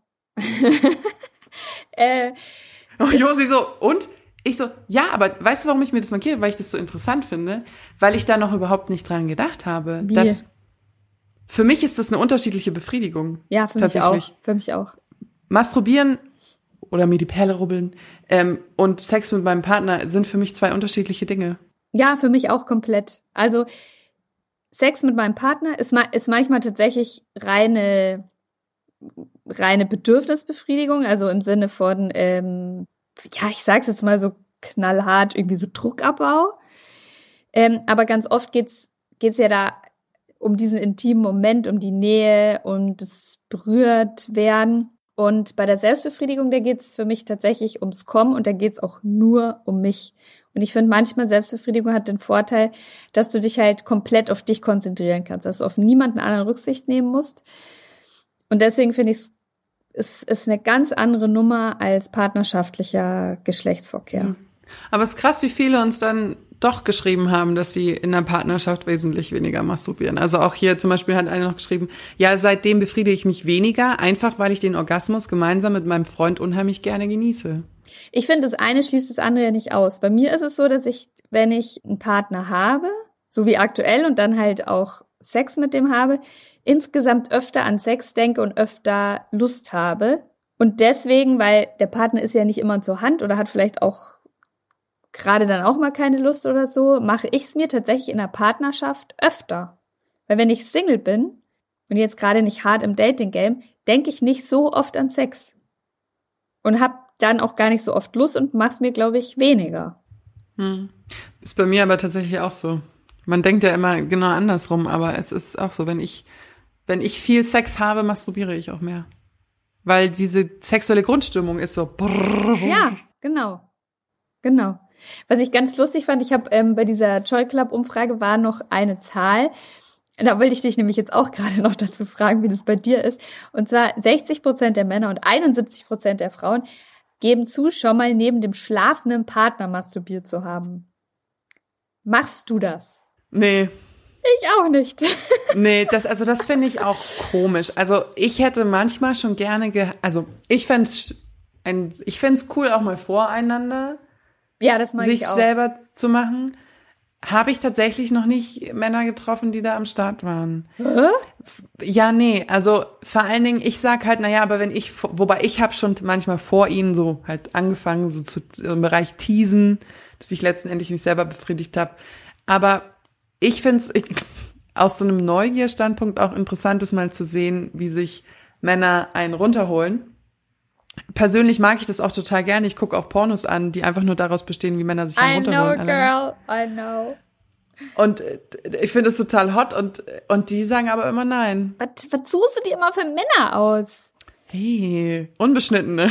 äh,
oh, Josi so, und? Ich so, ja, aber weißt du, warum ich mir das markiere? Weil ich das so interessant finde, weil ich da noch überhaupt nicht dran gedacht habe.
Wie?
Dass für mich ist das eine unterschiedliche Befriedigung.
Ja, für mich auch. Für mich auch.
Masturbieren oder mir die Perle rubbeln ähm, und Sex mit meinem Partner sind für mich zwei unterschiedliche Dinge.
Ja, für mich auch komplett. Also Sex mit meinem Partner ist, ma- ist manchmal tatsächlich reine, reine Bedürfnisbefriedigung, also im Sinne von ähm, ja, ich sag's jetzt mal so knallhart, irgendwie so Druckabbau. Ähm, aber ganz oft geht's, geht's ja da um diesen intimen Moment, um die Nähe, um das berührt werden. Und bei der Selbstbefriedigung, da geht's für mich tatsächlich ums Kommen und da geht's auch nur um mich. Und ich finde, manchmal Selbstbefriedigung hat den Vorteil, dass du dich halt komplett auf dich konzentrieren kannst, dass du auf niemanden anderen Rücksicht nehmen musst. Und deswegen finde ich es Es ist eine ganz andere Nummer als partnerschaftlicher Geschlechtsverkehr.
Ja. Aber es ist krass, wie viele uns dann doch geschrieben haben, dass sie in der Partnerschaft wesentlich weniger masturbieren. Also auch hier zum Beispiel hat eine noch geschrieben, ja, seitdem befriedige ich mich weniger, einfach weil ich den Orgasmus gemeinsam mit meinem Freund unheimlich gerne genieße.
Ich finde, das eine schließt das andere nicht aus. Bei mir ist es so, dass ich, wenn ich einen Partner habe, so wie aktuell und dann halt auch Sex mit dem habe, insgesamt öfter an Sex denke und öfter Lust habe. Und deswegen, weil der Partner ist ja nicht immer zur Hand oder hat vielleicht auch gerade dann auch mal keine Lust oder so, mache ich es mir tatsächlich in der Partnerschaft öfter. Weil wenn ich Single bin und jetzt gerade nicht hart im Dating-Game, denke ich nicht so oft an Sex. Und habe dann auch gar nicht so oft Lust und mach's mir, glaube ich, weniger.
Hm. Ist bei mir aber tatsächlich auch so. Man denkt ja immer genau andersrum, aber es ist auch so, wenn ich, wenn ich viel Sex habe, masturbiere ich auch mehr. Weil diese sexuelle Grundstimmung ist so. Brrr.
Ja, genau. Genau. Was ich ganz lustig fand, ich habe ähm, bei dieser Joy Club Umfrage war noch eine Zahl. Da wollte ich dich nämlich jetzt auch gerade noch dazu fragen, wie das bei dir ist. Und zwar sechzig Prozent der Männer und einundsiebzig Prozent der Frauen geben zu, schon mal neben dem schlafenden Partner masturbiert zu haben. Machst du das?
Nee.
Ich auch nicht.
Nee, das, also das finde ich auch komisch. Also ich hätte manchmal schon gerne, ge- also ich fände es ein, ich fände es cool, auch mal voreinander
Ja, das mag
sich
ich auch.
selber zu machen. Habe ich tatsächlich noch nicht Männer getroffen, die da am Start waren.
Hä?
Ja, nee, also vor allen Dingen, ich sag halt, naja, aber wenn ich, wobei ich habe schon manchmal vor ihnen so halt angefangen, so zu, im Bereich Teasen, dass ich letztendlich mich selber befriedigt habe. Aber ich find's ich, aus so einem Neugierstandpunkt auch interessant, ist mal zu sehen, wie sich Männer einen runterholen. Persönlich mag ich das auch total gerne. Ich gucke auch Pornos an, die einfach nur daraus bestehen, wie Männer sich einen
I
runterholen.
know, girl, I know.
Und ich finde es total hot und, und die sagen aber immer nein.
Was, was suchst du dir immer für Männer aus?
Hey, Unbeschnittene.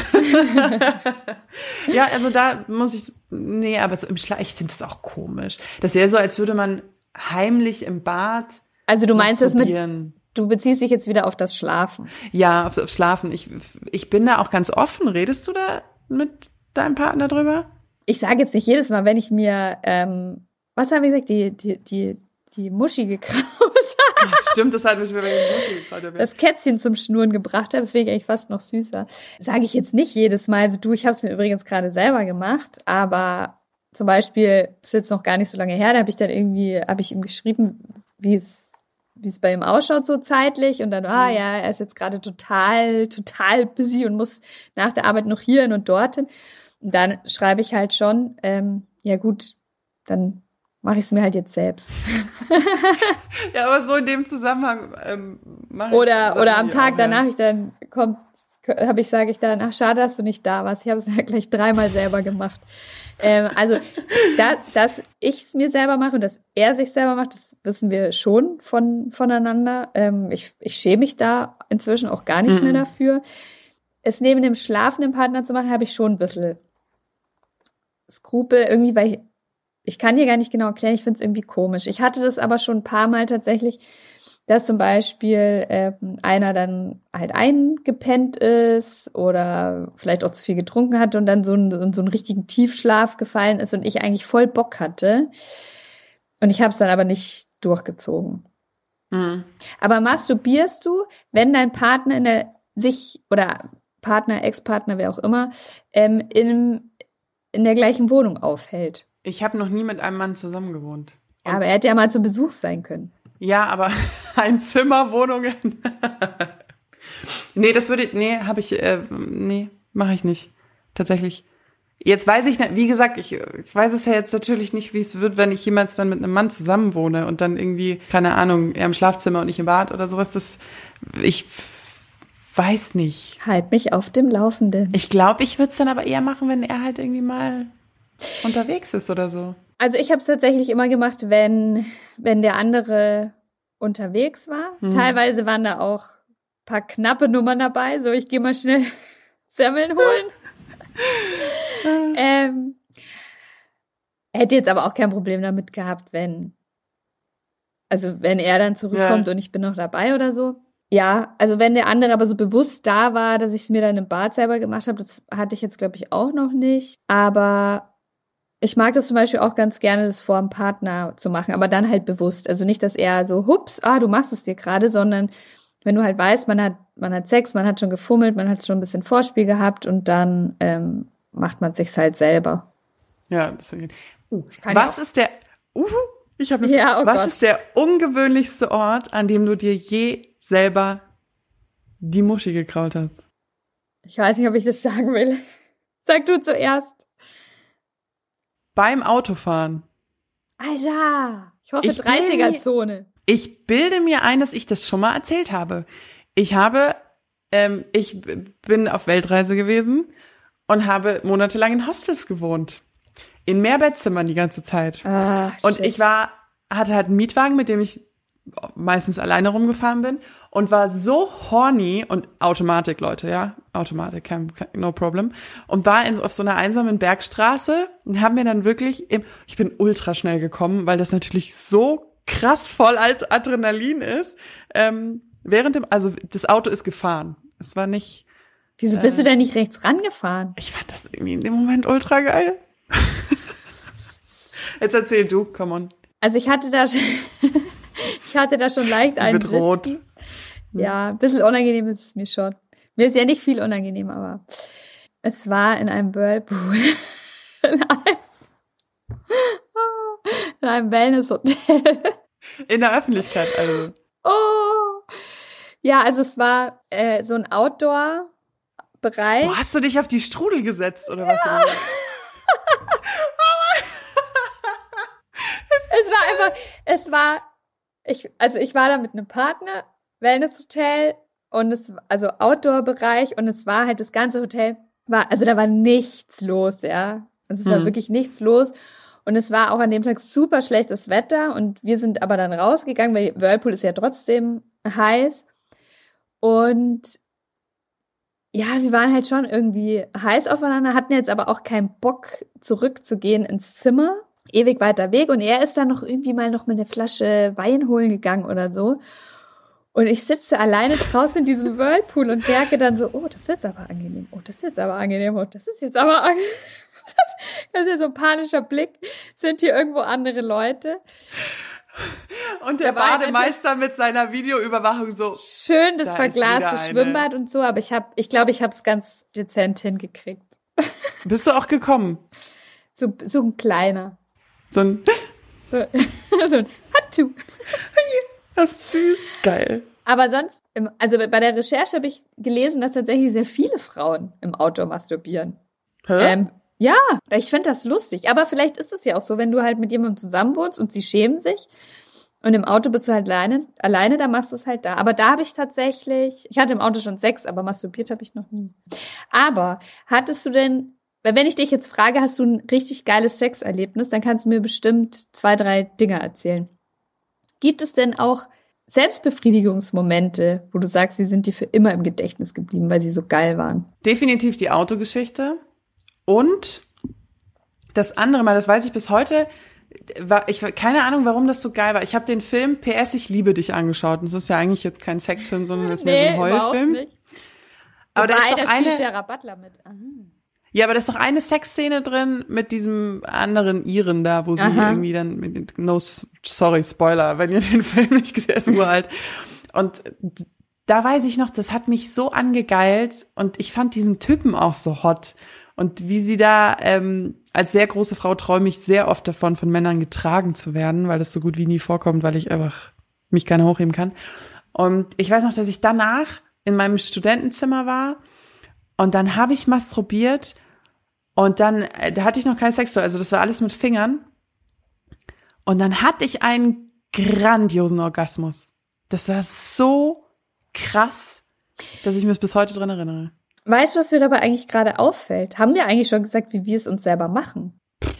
Ja, also da muss ich, nee, aber so im Schlaf, ich finde es auch komisch. Das wäre so, als würde man heimlich im Bad
Also du meinst das mit,
masturbieren.
du beziehst dich jetzt wieder auf das Schlafen.
Ja, auf, auf Schlafen. Ich, ich bin da auch ganz offen. Redest du da mit deinem Partner drüber?
Ich sage jetzt nicht jedes Mal, wenn ich mir, ähm, was habe ich gesagt, die, die, die, die Muschi gekraut habe.
Ja, stimmt, das hat mich wieder in die Muschi gekraut.
Das Kätzchen zum Schnurren gebracht habe, das finde ich eigentlich fast noch süßer. Sage ich jetzt nicht jedes Mal. Also du, ich habe es mir übrigens gerade selber gemacht, aber zum Beispiel, das ist jetzt noch gar nicht so lange her, da habe ich dann irgendwie, habe ich ihm geschrieben, wie es wie es bei ihm ausschaut so zeitlich und dann, ah ja, er ist jetzt gerade total, total busy und muss nach der Arbeit noch hierhin und dorthin. Und dann schreibe ich halt schon, ähm, ja gut, dann mache ich es mir halt jetzt selbst.
Ja, aber so in dem Zusammenhang ähm, mache ich
Oder oder am
ich
Tag
auch,
danach,
ja.
ich dann kommt, habe ich sage ich dann, ach schade, dass du nicht da warst. Ich habe es ja gleich dreimal selber gemacht. ähm, also da, dass ich es mir selber mache und dass er sich selber macht, das wissen wir schon von voneinander. Ähm, ich ich schäme mich da inzwischen auch gar nicht
Mhm.
mehr dafür. Es neben dem schlafenden Partner zu machen, habe ich schon ein bisschen Skrupel irgendwie, weil ich, ich kann dir gar nicht genau erklären, ich finde es irgendwie komisch. Ich hatte das aber schon ein paar Mal tatsächlich, dass zum Beispiel äh, einer dann halt eingepennt ist oder vielleicht auch zu viel getrunken hat und dann so, ein, in so einen richtigen Tiefschlaf gefallen ist und ich eigentlich voll Bock hatte. Und ich habe es dann aber nicht durchgezogen.
Mhm.
Aber masturbierst du, wenn dein Partner in der sich oder Partner, Ex-Partner, wer auch immer, ähm, in, in der gleichen Wohnung aufhält?
Ich habe noch nie mit einem Mann zusammen gewohnt.
Ja, aber er hätte ja mal zu Besuch sein können.
Ja, aber Einzimmerwohnungen. Nee, das würde ich, nee, habe ich, äh, nee, mache ich nicht. Tatsächlich. Jetzt weiß ich nicht, wie gesagt, ich, ich weiß es ja jetzt natürlich nicht, wie es wird, wenn ich jemals dann mit einem Mann zusammen wohne und dann irgendwie, keine Ahnung, er im Schlafzimmer und ich im Bad oder sowas, das, ich weiß nicht.
Halt mich auf dem Laufenden.
Ich glaube, ich würde es dann aber eher machen, wenn er halt irgendwie mal unterwegs ist oder so.
Also ich habe es tatsächlich immer gemacht, wenn, wenn der andere unterwegs war.
Mhm.
Teilweise waren da auch ein paar knappe Nummern dabei, so ich gehe mal schnell Semmeln holen. ähm, hätte jetzt aber auch kein Problem damit gehabt, wenn, also wenn er dann zurückkommt
Ja.
und ich bin noch dabei oder so. Ja, also wenn der andere aber so bewusst da war, dass ich es mir dann im Bad selber gemacht habe, das hatte ich jetzt, glaube ich, auch noch nicht. Aber ich mag das zum Beispiel auch ganz gerne, das vor dem Partner zu machen, aber dann halt bewusst. Also nicht, dass er so, hups, ah, du machst es dir gerade, sondern wenn du halt weißt, man hat, man hat Sex, man hat schon gefummelt, man hat schon ein bisschen Vorspiel gehabt und dann ähm, macht man es sich halt selber.
Ja, deswegen. Uh,
Kann
was
ja
ist der, uh, ich habe
Ja, oh
was
Gott.
ist der ungewöhnlichste Ort, an dem du dir je selber die Muschi gekraut hast?
Ich weiß nicht, ob ich das sagen will. Sag du zuerst.
Beim Autofahren.
Alter, ich hoffe
Ich bin-
dreißiger-Zone.
Ich bilde mir ein, dass ich das schon mal erzählt habe. Ich habe, ähm, ich b- bin auf Weltreise gewesen und habe monatelang in Hostels gewohnt. In Mehrbettzimmern die ganze Zeit.
Ah,
und
shit.
ich war, hatte halt einen Mietwagen, mit dem ich meistens alleine rumgefahren bin und war so horny und Automatik, Leute, ja, Automatik, kein, kein, no problem. Und war in, auf so einer einsamen Bergstraße und haben mir dann wirklich, im, ich bin ultra schnell gekommen, weil das natürlich so krass voll Adrenalin ist. Ähm, während dem, also das Auto ist gefahren. Es war nicht.
Wieso bist äh, du denn nicht rechts rangefahren?
Ich fand das irgendwie in dem Moment ultra geil. Jetzt erzähl du, come on.
Also ich hatte da schon, ich hatte da schon leicht einen
Sie wird rot.
Ja, ein bisschen unangenehm ist es mir schon. Mir ist ja nicht viel unangenehm, aber es war in einem Whirlpool. In einem, in einem Wellnesshotel.
In der Öffentlichkeit, also.
Oh. Ja, also es war äh, so ein Outdoor-Bereich.
Boah, hast du dich auf die Strudel gesetzt, oder was?
Ja. Es war einfach, es war, ich, also ich war da mit einem Partner, Wellnesshotel und es, also Outdoor-Bereich und es war halt das ganze Hotel, war, also da war nichts los, ja. Also es war
Hm.
wirklich nichts los und es war auch an dem Tag super schlechtes Wetter und wir sind aber dann rausgegangen, weil Whirlpool ist ja trotzdem heiß und ja, wir waren halt schon irgendwie heiß aufeinander, hatten jetzt aber auch keinen Bock zurückzugehen ins Zimmer. Ewig weiter Weg und er ist dann noch irgendwie mal noch mit einer Flasche Wein holen gegangen oder so. Und ich sitze alleine draußen in diesem Whirlpool und merke dann so, oh, das ist jetzt aber angenehm, oh, das ist jetzt aber angenehm, oh, das ist jetzt aber angenehm. Das ist ja so ein panischer Blick. Sind hier irgendwo andere Leute?
Und der
Da war
Bademeister mit seiner Videoüberwachung so.
Schön das
Da ist
verglaste
wieder
Schwimmbad
eine.
und so, aber ich habe, ich glaube, ich habe es ganz dezent hingekriegt.
Bist du auch gekommen?
So, so ein kleiner.
So ein,
So, so ein Hattu.
das ist süß. Geil.
Aber sonst, im, also bei der Recherche habe ich gelesen, dass tatsächlich sehr viele Frauen im Outdoor masturbieren.
Hä?
Ähm, ja, ich finde das lustig. Aber vielleicht ist es ja auch so, wenn du halt mit jemandem zusammenwohnst und sie schämen sich und im Auto bist du halt alleine, alleine, dann machst du es halt da. Aber da habe ich tatsächlich, ich hatte im Auto schon Sex, aber masturbiert habe ich noch nie. Aber hattest du denn, weil wenn ich dich jetzt frage, hast du ein richtig geiles Sexerlebnis, dann kannst du mir bestimmt zwei, drei Dinge erzählen. Gibt es denn auch Selbstbefriedigungsmomente, wo du sagst, sie sind dir für immer im Gedächtnis geblieben, weil sie so geil waren?
Definitiv die Autogeschichte. Und das andere Mal, das weiß ich bis heute, war, ich keine Ahnung, warum das so geil war. Ich habe den Film P S Ich liebe dich angeschaut. Und das ist ja eigentlich jetzt kein Sexfilm, sondern das ist mehr so ein Heulfilm.
Nicht.
Aber da
Wobei,
ist doch
da spielt
eine,
Gerard Butler mit. Aha.
ja, aber da ist doch eine Sexszene drin mit diesem anderen Iren da, wo sie
Aha.
irgendwie dann, mit, no, sorry, Spoiler, wenn ihr den Film nicht gesehen habt, ist uralt. Und da weiß ich noch, das hat mich so angegeilt und ich fand diesen Typen auch so hot. Und wie sie da, ähm, als sehr große Frau träume ich sehr oft davon, von Männern getragen zu werden, weil das so gut wie nie vorkommt, weil ich einfach mich gerne hochheben kann. Und ich weiß noch, dass ich danach in meinem Studentenzimmer war und dann habe ich masturbiert und dann, äh, da hatte ich noch keinen Sex, also das war alles mit Fingern. Und dann hatte ich einen grandiosen Orgasmus. Das war so krass, dass ich mich bis heute dran erinnere.
Weißt du, was mir dabei eigentlich gerade auffällt? Haben wir eigentlich schon gesagt, wie wir es uns selber machen?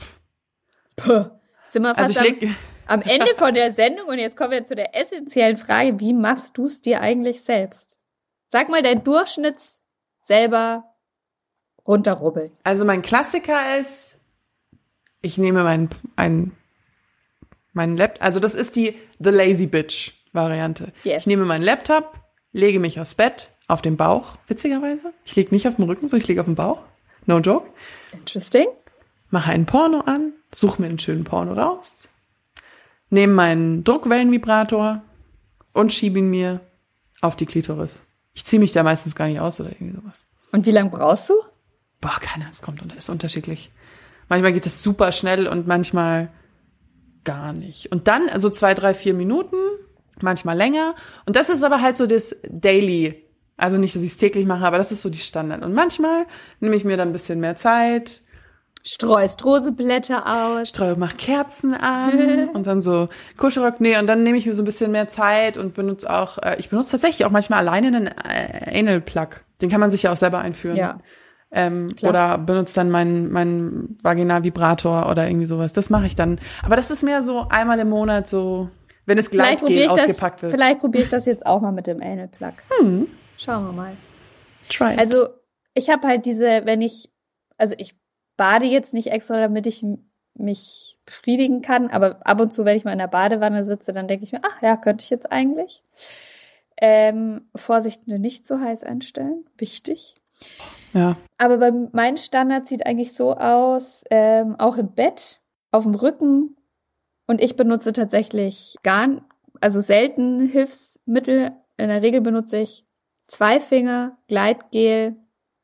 Puh. Sind wir fast
Also ich leg,
am, am Ende von der Sendung und jetzt kommen wir zu der essentiellen Frage, wie machst du es dir eigentlich selbst? Sag mal, dein Durchschnitts selber runterrubbeln.
Also mein Klassiker ist, ich nehme meinen ein, meinen Laptop, also das ist die The Lazy Bitch Variante.
Yes.
Ich nehme meinen Laptop, lege mich aufs Bett, auf den Bauch, witzigerweise. Ich liege nicht auf dem Rücken, sondern ich liege auf dem Bauch. No joke.
Interesting.
Mache einen Porno an, suche mir einen schönen Porno raus, nehme meinen Druckwellenvibrator und schiebe ihn mir auf die Klitoris. Ich ziehe mich da meistens gar nicht aus oder irgendwie sowas.
Und wie lange brauchst du?
Boah, keine Ahnung, es kommt und ist unterschiedlich. Manchmal geht es super schnell und manchmal gar nicht. Und dann, also zwei, drei, vier Minuten, manchmal länger. Und das ist aber halt so das Daily. Also nicht, dass ich es täglich mache, aber das ist so die Standard. Und manchmal nehme ich mir dann ein bisschen mehr Zeit.
Streust Rosenblätter aus.
Streue, mach Kerzen an und dann so Kuschelrock. Nee, und dann nehme ich mir so ein bisschen mehr Zeit und benutze auch, äh, ich benutze tatsächlich auch manchmal alleine einen äh, Anal-Plug. Den kann man sich ja auch selber einführen.
Ja.
Ähm, oder benutze dann meinen meinen Vaginalvibrator oder irgendwie sowas. Das mache ich dann. Aber das ist mehr so einmal im Monat so, wenn es Gleitgel ausgepackt
das,
wird.
Vielleicht probiere ich das jetzt auch mal mit dem Anal Plug.
Hm.
Schauen wir mal.
Try it.
Also ich habe halt diese, wenn ich, also ich bade jetzt nicht extra, damit ich mich befriedigen kann, aber ab und zu, wenn ich mal in der Badewanne sitze, dann denke ich mir, ach ja, könnte ich jetzt eigentlich. Ähm, Vorsicht, nicht so heiß einstellen. Wichtig.
Ja.
Aber bei mein Standard sieht eigentlich so aus, ähm, auch im Bett, auf dem Rücken. Und ich benutze tatsächlich gar, also selten Hilfsmittel. In der Regel benutze ich zwei Finger, Gleitgel,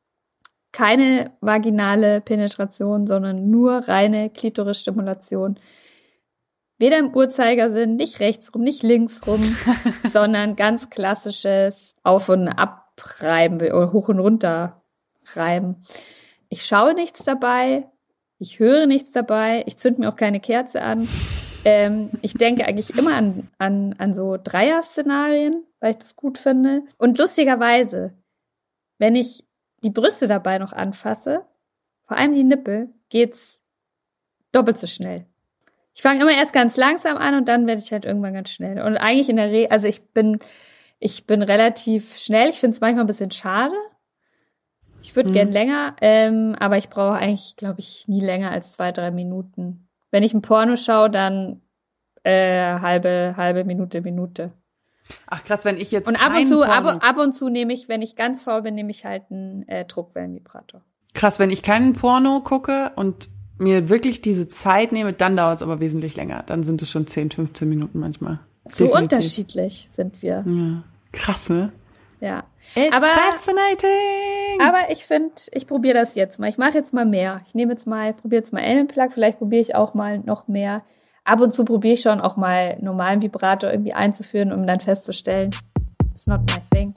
keine vaginale Penetration, sondern nur reine Klitorisstimulation. Weder im Uhrzeigersinn, nicht rechts rum, nicht links rum, sondern ganz klassisches Auf- und Abreiben oder hoch und runter reiben. Ich schaue nichts dabei, ich höre nichts dabei, ich zünde mir auch keine Kerze an. Ähm, ich denke eigentlich immer an, an, an so Dreier-Szenarien, weil ich das gut finde. Und lustigerweise, wenn ich die Brüste dabei noch anfasse, vor allem die Nippel, geht's doppelt so schnell. Ich fange immer erst ganz langsam an und dann werde ich halt irgendwann ganz schnell. Und eigentlich in der Regel, also ich bin, ich bin relativ schnell. Ich finde es manchmal ein bisschen schade. Ich würde
Mhm.
gern länger, ähm, aber ich brauche eigentlich, glaube ich, nie länger als zwei, drei Minuten. Wenn ich ein Porno schaue, dann äh, halbe, halbe Minute, Minute.
Ach krass, wenn ich jetzt
Und ab und
kein
zu,
Porno,
ab, ab und zu nehme ich, wenn ich ganz faul bin, nehme ich halt einen äh, Druckwellenvibrator.
krass, wenn ich keinen Porno gucke und mir wirklich diese Zeit nehme, dann dauert es aber wesentlich länger. Dann sind es schon zehn, fünfzehn Minuten manchmal.
So
Definitiv.
unterschiedlich sind wir.
Ja. Krass, ne?
Ja.
It's
Aber-
fascinating!
Aber ich finde, ich probiere das jetzt mal. Ich mache jetzt mal mehr. Ich nehme jetzt mal, probiere jetzt mal Anal Plug, vielleicht probiere ich auch mal noch mehr. Ab und zu probiere ich schon auch mal normalen Vibrator irgendwie einzuführen, um dann festzustellen, it's not my thing.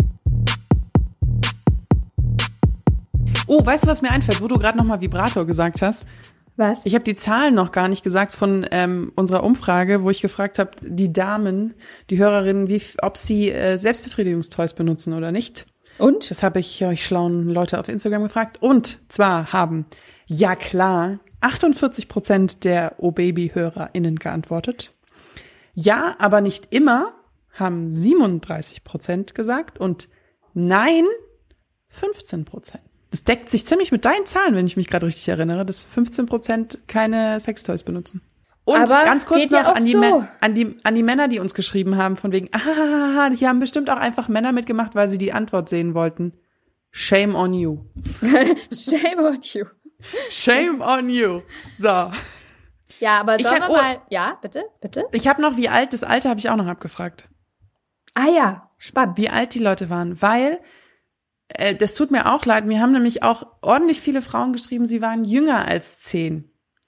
Oh, weißt du, was mir einfällt, wo du gerade nochmal Vibrator gesagt hast?
Was?
Ich habe die Zahlen noch gar nicht gesagt von ähm, unserer Umfrage, wo ich gefragt habe, die Damen, die Hörerinnen, wie, ob sie äh, Selbstbefriedigungstoys benutzen oder nicht.
Und?
Das habe ich euch schlauen Leute auf Instagram gefragt. Und zwar haben, ja klar, achtundvierzig Prozent der O-Baby-HörerInnen geantwortet. Ja, aber nicht immer, haben siebenunddreißig Prozent gesagt. Und nein, fünfzehn Prozent. Das deckt sich ziemlich mit deinen Zahlen, wenn ich mich gerade richtig erinnere, dass fünfzehn Prozent keine Sextoys benutzen. Und
Aber
ganz kurz
geht ja
noch
auch
an die,
so.
Mä- an, die, an die Männer, die uns geschrieben haben, von wegen, ah, die haben bestimmt auch einfach Männer mitgemacht, weil sie die Antwort sehen wollten. Shame on you.
Shame on you.
Shame on you. So.
Ja, aber
Ich
sollen
hab-
wir
oh.
mal, ja, bitte, bitte.
Ich habe noch, wie alt, das Alter habe ich auch noch abgefragt.
Ah ja, spannend.
Wie alt die Leute waren, weil äh, das tut mir auch leid. Mir haben nämlich auch ordentlich viele Frauen geschrieben, sie waren jünger als zehn.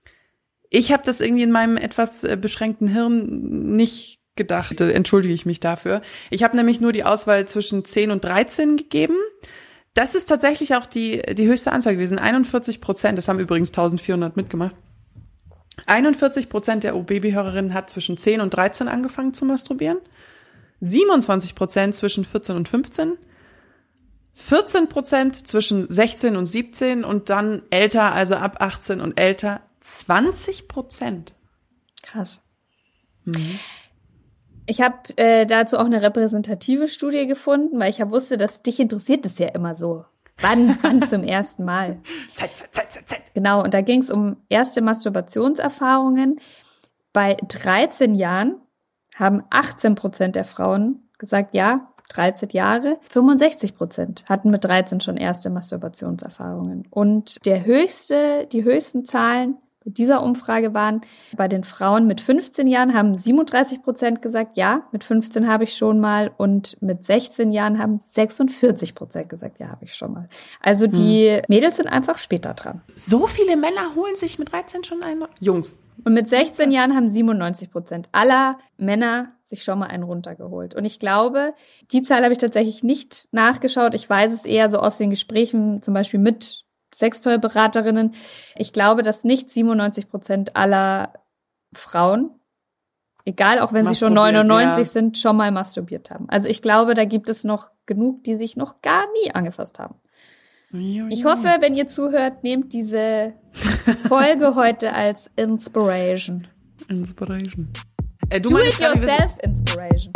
Ich habe das irgendwie in meinem etwas äh, beschränkten Hirn nicht gedacht. Äh, Entschuldige ich mich dafür. Ich habe nämlich nur die Auswahl zwischen zehn und dreizehn gegeben. Das ist tatsächlich auch die die höchste Anzahl gewesen. einundvierzig Prozent, das haben übrigens eintausendvierhundert mitgemacht. einundvierzig Prozent der O-Baby-Hörerinnen hat zwischen zehn und dreizehn angefangen zu masturbieren. siebenundzwanzig Prozent zwischen vierzehn und fünfzehn. vierzehn Prozent zwischen sechzehn und siebzehn und dann älter, also ab achtzehn und älter, zwanzig Prozent.
Krass.
Mhm.
Ich habe äh, dazu auch eine repräsentative Studie gefunden, weil ich ja wusste, dass dich interessiert es ja immer so. Wann, wann zum ersten Mal?
Zeit, Zeit, Zeit, Zeit, Zeit.
Genau, und da ging es um erste Masturbationserfahrungen. Bei dreizehn Jahren haben achtzehn Prozent der Frauen gesagt, ja, dreizehn Jahre. fünfundsechzig Prozent hatten mit dreizehn schon erste Masturbationserfahrungen. Und der höchste, die höchsten Zahlen dieser Umfrage waren bei den Frauen mit fünfzehn Jahren haben siebenunddreißig Prozent gesagt, ja, mit fünfzehn habe ich schon mal, und mit sechzehn Jahren haben sechsundvierzig Prozent gesagt, ja, habe ich schon mal. Also die hm. Mädels sind einfach später dran.
So viele Männer holen sich mit dreizehn schon einen? Jungs.
Und mit sechzehn Jahren haben siebenundneunzig Prozent aller Männer sich schon mal einen runtergeholt. Und ich glaube, die Zahl habe ich tatsächlich nicht nachgeschaut. Ich weiß es eher so aus den Gesprächen, zum Beispiel mit Sextoy-Beraterinnen. Ich glaube, dass nicht siebenundneunzig Prozent aller Frauen, egal auch wenn sie schon neunundneunzig ja. sind, schon mal masturbiert haben. Also ich glaube, da gibt es noch genug, die sich noch gar nie angefasst haben. Ich hoffe, wenn ihr zuhört, nehmt diese Folge heute als Inspiration.
Inspiration. Äh, du
Do it yourself Inspiration.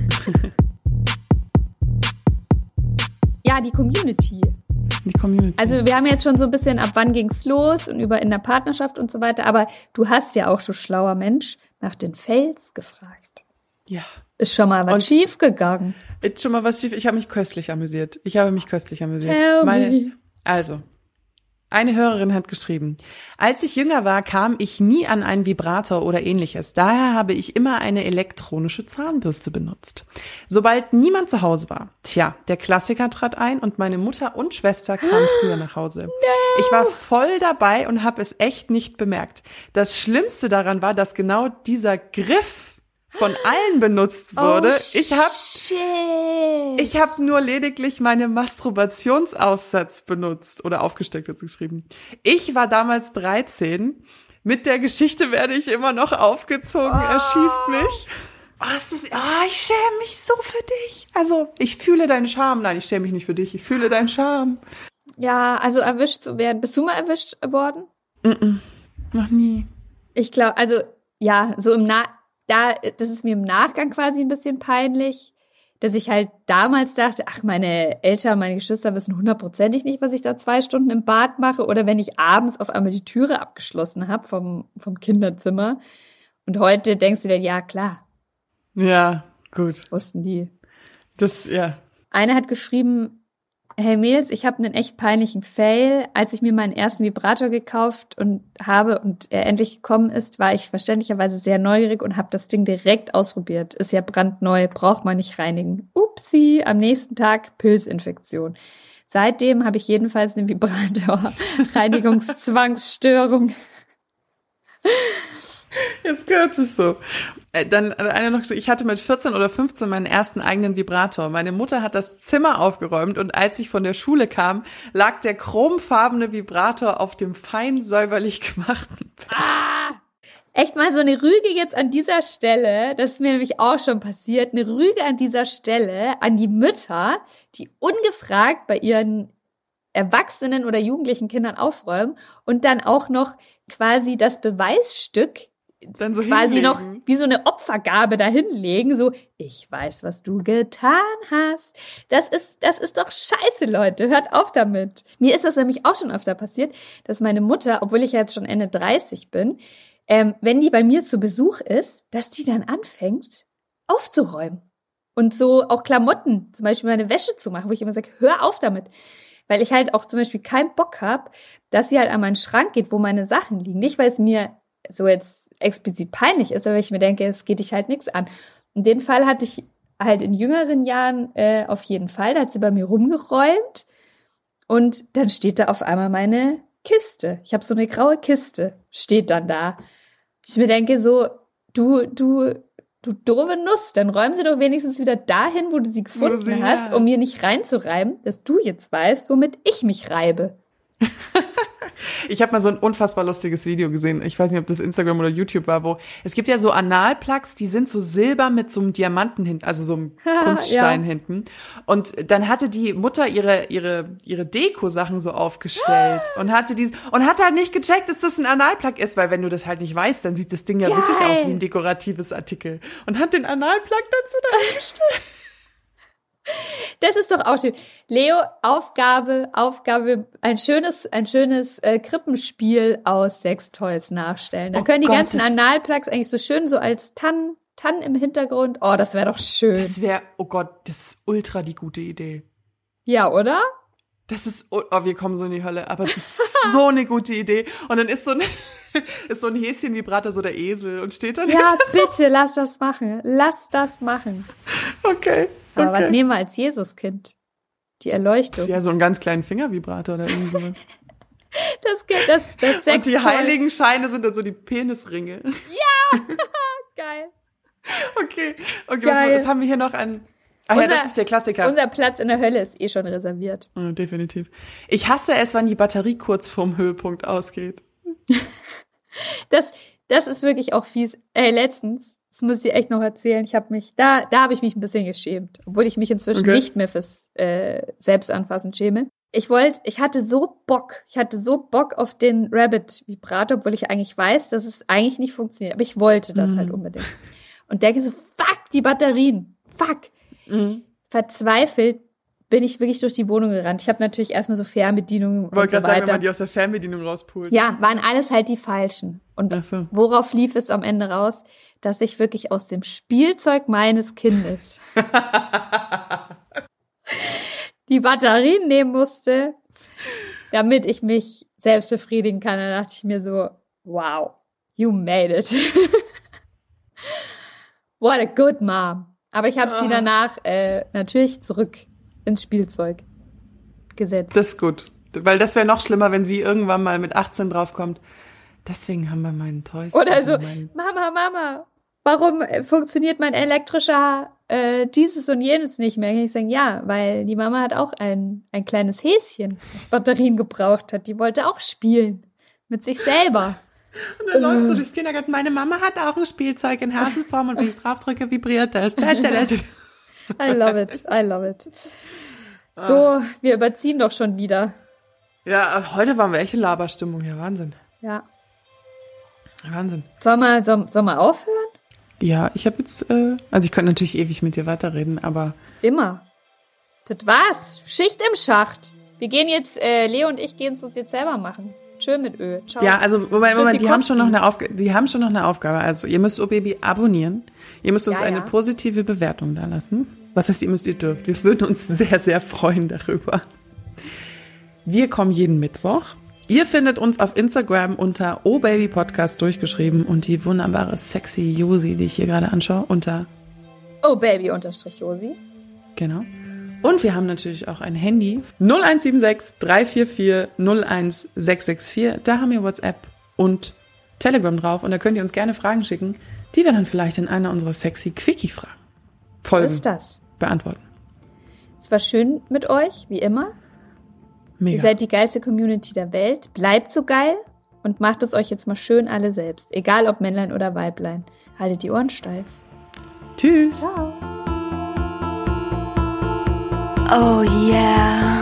Ja, die Community.
Die Community.
Also wir haben jetzt schon so ein bisschen, ab wann ging's los und über in der Partnerschaft und so weiter, aber du hast ja auch, du schlauer Mensch, nach den Fails gefragt.
Ja.
Ist schon mal was
Und
schief gegangen.
Ist schon mal was schief. Ich habe mich köstlich amüsiert. Ich habe mich köstlich amüsiert.
Tell
Meine,
me.
Also, eine Hörerin hat geschrieben, als ich jünger war, kam ich nie an einen Vibrator oder ähnliches. Daher habe ich immer eine elektronische Zahnbürste benutzt. Sobald niemand zu Hause war, tja, der Klassiker trat ein und meine Mutter und Schwester kamen früher nach Hause. No. Ich war voll dabei und habe es echt nicht bemerkt. Das Schlimmste daran war, dass genau dieser Griff von allen benutzt wurde.
Oh,
ich habe
shit.
ich habe nur lediglich meine Masturbationsaufsatz benutzt oder aufgesteckt jetzt geschrieben. Ich war damals dreizehn. Mit der Geschichte werde ich immer noch aufgezogen.
Oh.
Er schießt mich. Oh, ist das, oh, ich schäme mich so für dich. Also, ich fühle deinen Charme. Nein, ich schäme mich nicht für dich. Ich fühle deinen Charme.
Ja, also erwischt zu werden. Bist du mal erwischt worden?
Mm-mm, noch nie.
Ich glaube, also ja, so im Nach Da, das ist mir im Nachgang quasi ein bisschen peinlich, dass ich halt damals dachte, ach, meine Eltern, meine Geschwister wissen hundertprozentig nicht, was ich da zwei Stunden im Bad mache. Oder wenn ich abends auf einmal die Türe abgeschlossen habe vom, vom Kinderzimmer. Und heute denkst du dir, ja, klar.
Ja, gut.
Wussten die.
Das, ja.
Eine hat geschrieben, hey Mädels, ich habe einen echt peinlichen Fail. Als ich mir meinen ersten Vibrator gekauft und habe und er endlich gekommen ist, war ich verständlicherweise sehr neugierig und habe das Ding direkt ausprobiert. Ist ja brandneu, braucht man nicht reinigen. Upsi, am nächsten Tag Pilzinfektion. Seitdem habe ich jedenfalls eine Vibrator-Reinigungszwangsstörung.
Jetzt gehört es so. Dann einer noch, ich hatte mit vierzehn oder fünfzehn meinen ersten eigenen Vibrator. Meine Mutter hat das Zimmer aufgeräumt und als ich von der Schule kam, lag der chromfarbene Vibrator auf dem fein säuberlich gemachten Bett.
Ah! Echt mal so eine Rüge jetzt an dieser Stelle, das ist mir nämlich auch schon passiert, eine Rüge an dieser Stelle an die Mütter, die ungefragt bei ihren erwachsenen oder jugendlichen Kindern aufräumen und dann auch noch quasi das Beweisstück
dann so
quasi
hinlegen.
noch wie so eine Opfergabe dahinlegen, so, ich weiß, was du getan hast. Das ist, das ist doch scheiße, Leute. Hört auf damit. Mir ist das nämlich auch schon öfter passiert, dass meine Mutter, obwohl ich ja jetzt schon Ende dreißig bin, ähm, wenn die bei mir zu Besuch ist, dass die dann anfängt, aufzuräumen. Und so auch Klamotten, zum Beispiel meine Wäsche zu machen, wo ich immer sage, hör auf damit. Weil ich halt auch zum Beispiel keinen Bock habe, dass sie halt an meinen Schrank geht, wo meine Sachen liegen. Nicht, weil es mir so jetzt explizit peinlich ist, aber ich mir denke, es geht dich halt nichts an. Und den Fall hatte ich halt in jüngeren Jahren äh, auf jeden Fall. Da hat sie bei mir rumgeräumt und dann steht da auf einmal meine Kiste. Ich habe so eine graue Kiste, steht dann da. Ich mir denke so, du, du, du doofe Nuss, dann räum sie doch wenigstens wieder dahin, wo du sie gefunden
sie,
hast,
ja.
um mir nicht reinzureiben, dass du jetzt weißt, womit ich mich reibe.
Ich habe mal so ein unfassbar lustiges Video gesehen. Ich weiß nicht, ob das Instagram oder YouTube war, wo es gibt ja so Analplugs, die sind so silber mit so einem Diamanten hinten, also so einem Kunststein
ja.
hinten. Und dann hatte die Mutter ihre ihre ihre Deko-Sachen so aufgestellt und hatte diese und hat halt nicht gecheckt, dass das ein Analplug ist, weil wenn du das halt nicht weißt, dann sieht das Ding ja
Geil.
wirklich aus wie ein dekoratives Artikel. Und hat den Analplug dazu dahingestellt.
Das ist doch auch schön. Leo, Aufgabe, Aufgabe, ein schönes, ein schönes äh, Krippenspiel aus Sextoys nachstellen. Da
Oh
können die
Gott,
ganzen
das-
Analplugs eigentlich so schön so als Tannen, Tannen im Hintergrund. Oh, das wäre doch schön.
Das wäre, oh Gott, das ist ultra die gute Idee.
Ja, oder?
Das ist, oh, wir kommen so in die Hölle, aber das ist so eine gute Idee. Und dann ist so ein, ist so ein Häschenvibrator so der Esel und steht dann
Ja,
hinter
bitte, lass das machen. Lass das machen.
so. Okay,
Aber was
okay.
nehmen wir als Jesuskind? Die Erleuchtung.
Ja, so einen ganz kleinen Fingervibrator oder irgendwie sowas.
Das, das, das
Und die
Sextoy.
heiligen Scheine sind dann so die Penisringe.
Geil.
Okay, okay,
Geil.
was, was haben wir hier noch an? Ach ja, das ist der Klassiker.
Unser Platz in der Hölle ist eh schon reserviert.
Ja, definitiv. Ich hasse es, wenn die Batterie kurz vorm Höhepunkt ausgeht.
Das, das ist wirklich auch fies. Ey, letztens, das muss ich dir echt noch erzählen, ich habe mich, da, da habe ich mich ein bisschen geschämt, obwohl ich mich inzwischen
Okay.
nicht mehr fürs äh, Selbstanfassen schäme. ich wollte, ich hatte so Bock, ich hatte so Bock auf den Rabbit-Vibrator, obwohl ich eigentlich weiß, dass es eigentlich nicht funktioniert. Aber ich wollte das mhm. halt unbedingt. Und denke so, fuck, die Batterien, fuck. Mhm. Verzweifelt bin ich wirklich durch die Wohnung gerannt. Ich habe natürlich erstmal so Fernbedienungen und
wollte
so
gerade sagen, wenn man die aus der Fernbedienung rauspult.
Ja, waren alles halt die falschen. Und so. Worauf lief es am Ende raus? Dass ich wirklich aus dem Spielzeug meines Kindes die Batterien nehmen musste, damit ich mich selbst befriedigen kann. Da dachte ich mir so, wow, you made it. What a good mom. Aber ich habe sie danach äh, natürlich zurück ins Spielzeug gesetzt.
Das ist gut. Weil das wäre noch schlimmer, wenn sie irgendwann mal mit achtzehn draufkommt. Deswegen haben wir meinen Toys.
Oder so, Mama, Mama, warum funktioniert mein elektrischer äh, dieses und jenes nicht mehr? Ich sage, ja, weil die Mama hat auch ein, ein kleines Häschen, das Batterien gebraucht hat. Die wollte auch spielen mit sich selber.
Und dann läuft so durchs Kindergarten. Meine Mama hat auch ein Spielzeug in Hasenform und wenn ich drauf drücke, vibriert das.
I love it, I love it. So, ah. wir überziehen doch schon wieder.
Ja, heute waren wir echt in Laberstimmung. Ja, Wahnsinn.
Ja.
Wahnsinn.
Sollen wir, soll, soll wir aufhören?
Ja, ich habe jetzt, äh, also ich könnte natürlich ewig mit dir weiterreden, aber...
Immer. Das war's. Schicht im Schacht. Wir gehen jetzt, äh, Leo und ich gehen es uns jetzt selber machen. Tschö mit Ö. Ciao.
Ja, also Moment, Moment, die haben schon noch eine Aufgabe. Die haben schon noch eine Aufgabe. Also ihr müsst O Baby abonnieren. Ihr müsst uns ja, eine ja. positive Bewertung da lassen. Was heißt, ihr müsst, ihr dürft. Wir würden uns sehr, sehr freuen darüber. Wir kommen jeden Mittwoch. Ihr findet uns auf Instagram unter O Baby Podcast durchgeschrieben und die wunderbare sexy Josi, die ich hier gerade anschaue, unter
O Baby unterstrich Josi.
Genau. Und wir haben natürlich auch ein Handy. null eins sieben sechs drei vier vier null eins sechs sechs vier. Da haben wir WhatsApp und Telegram drauf. Und da könnt ihr uns gerne Fragen schicken, die wir dann vielleicht in einer unserer sexy Quickie-Fragen Folgen
ist das.
beantworten.
Es war schön mit euch, wie immer.
Mega.
Ihr seid die geilste Community der Welt. Bleibt so geil und macht es euch jetzt mal schön alle selbst. Egal ob Männlein oder Weiblein. Haltet die Ohren steif.
Tschüss.
Ciao.
Oh yeah.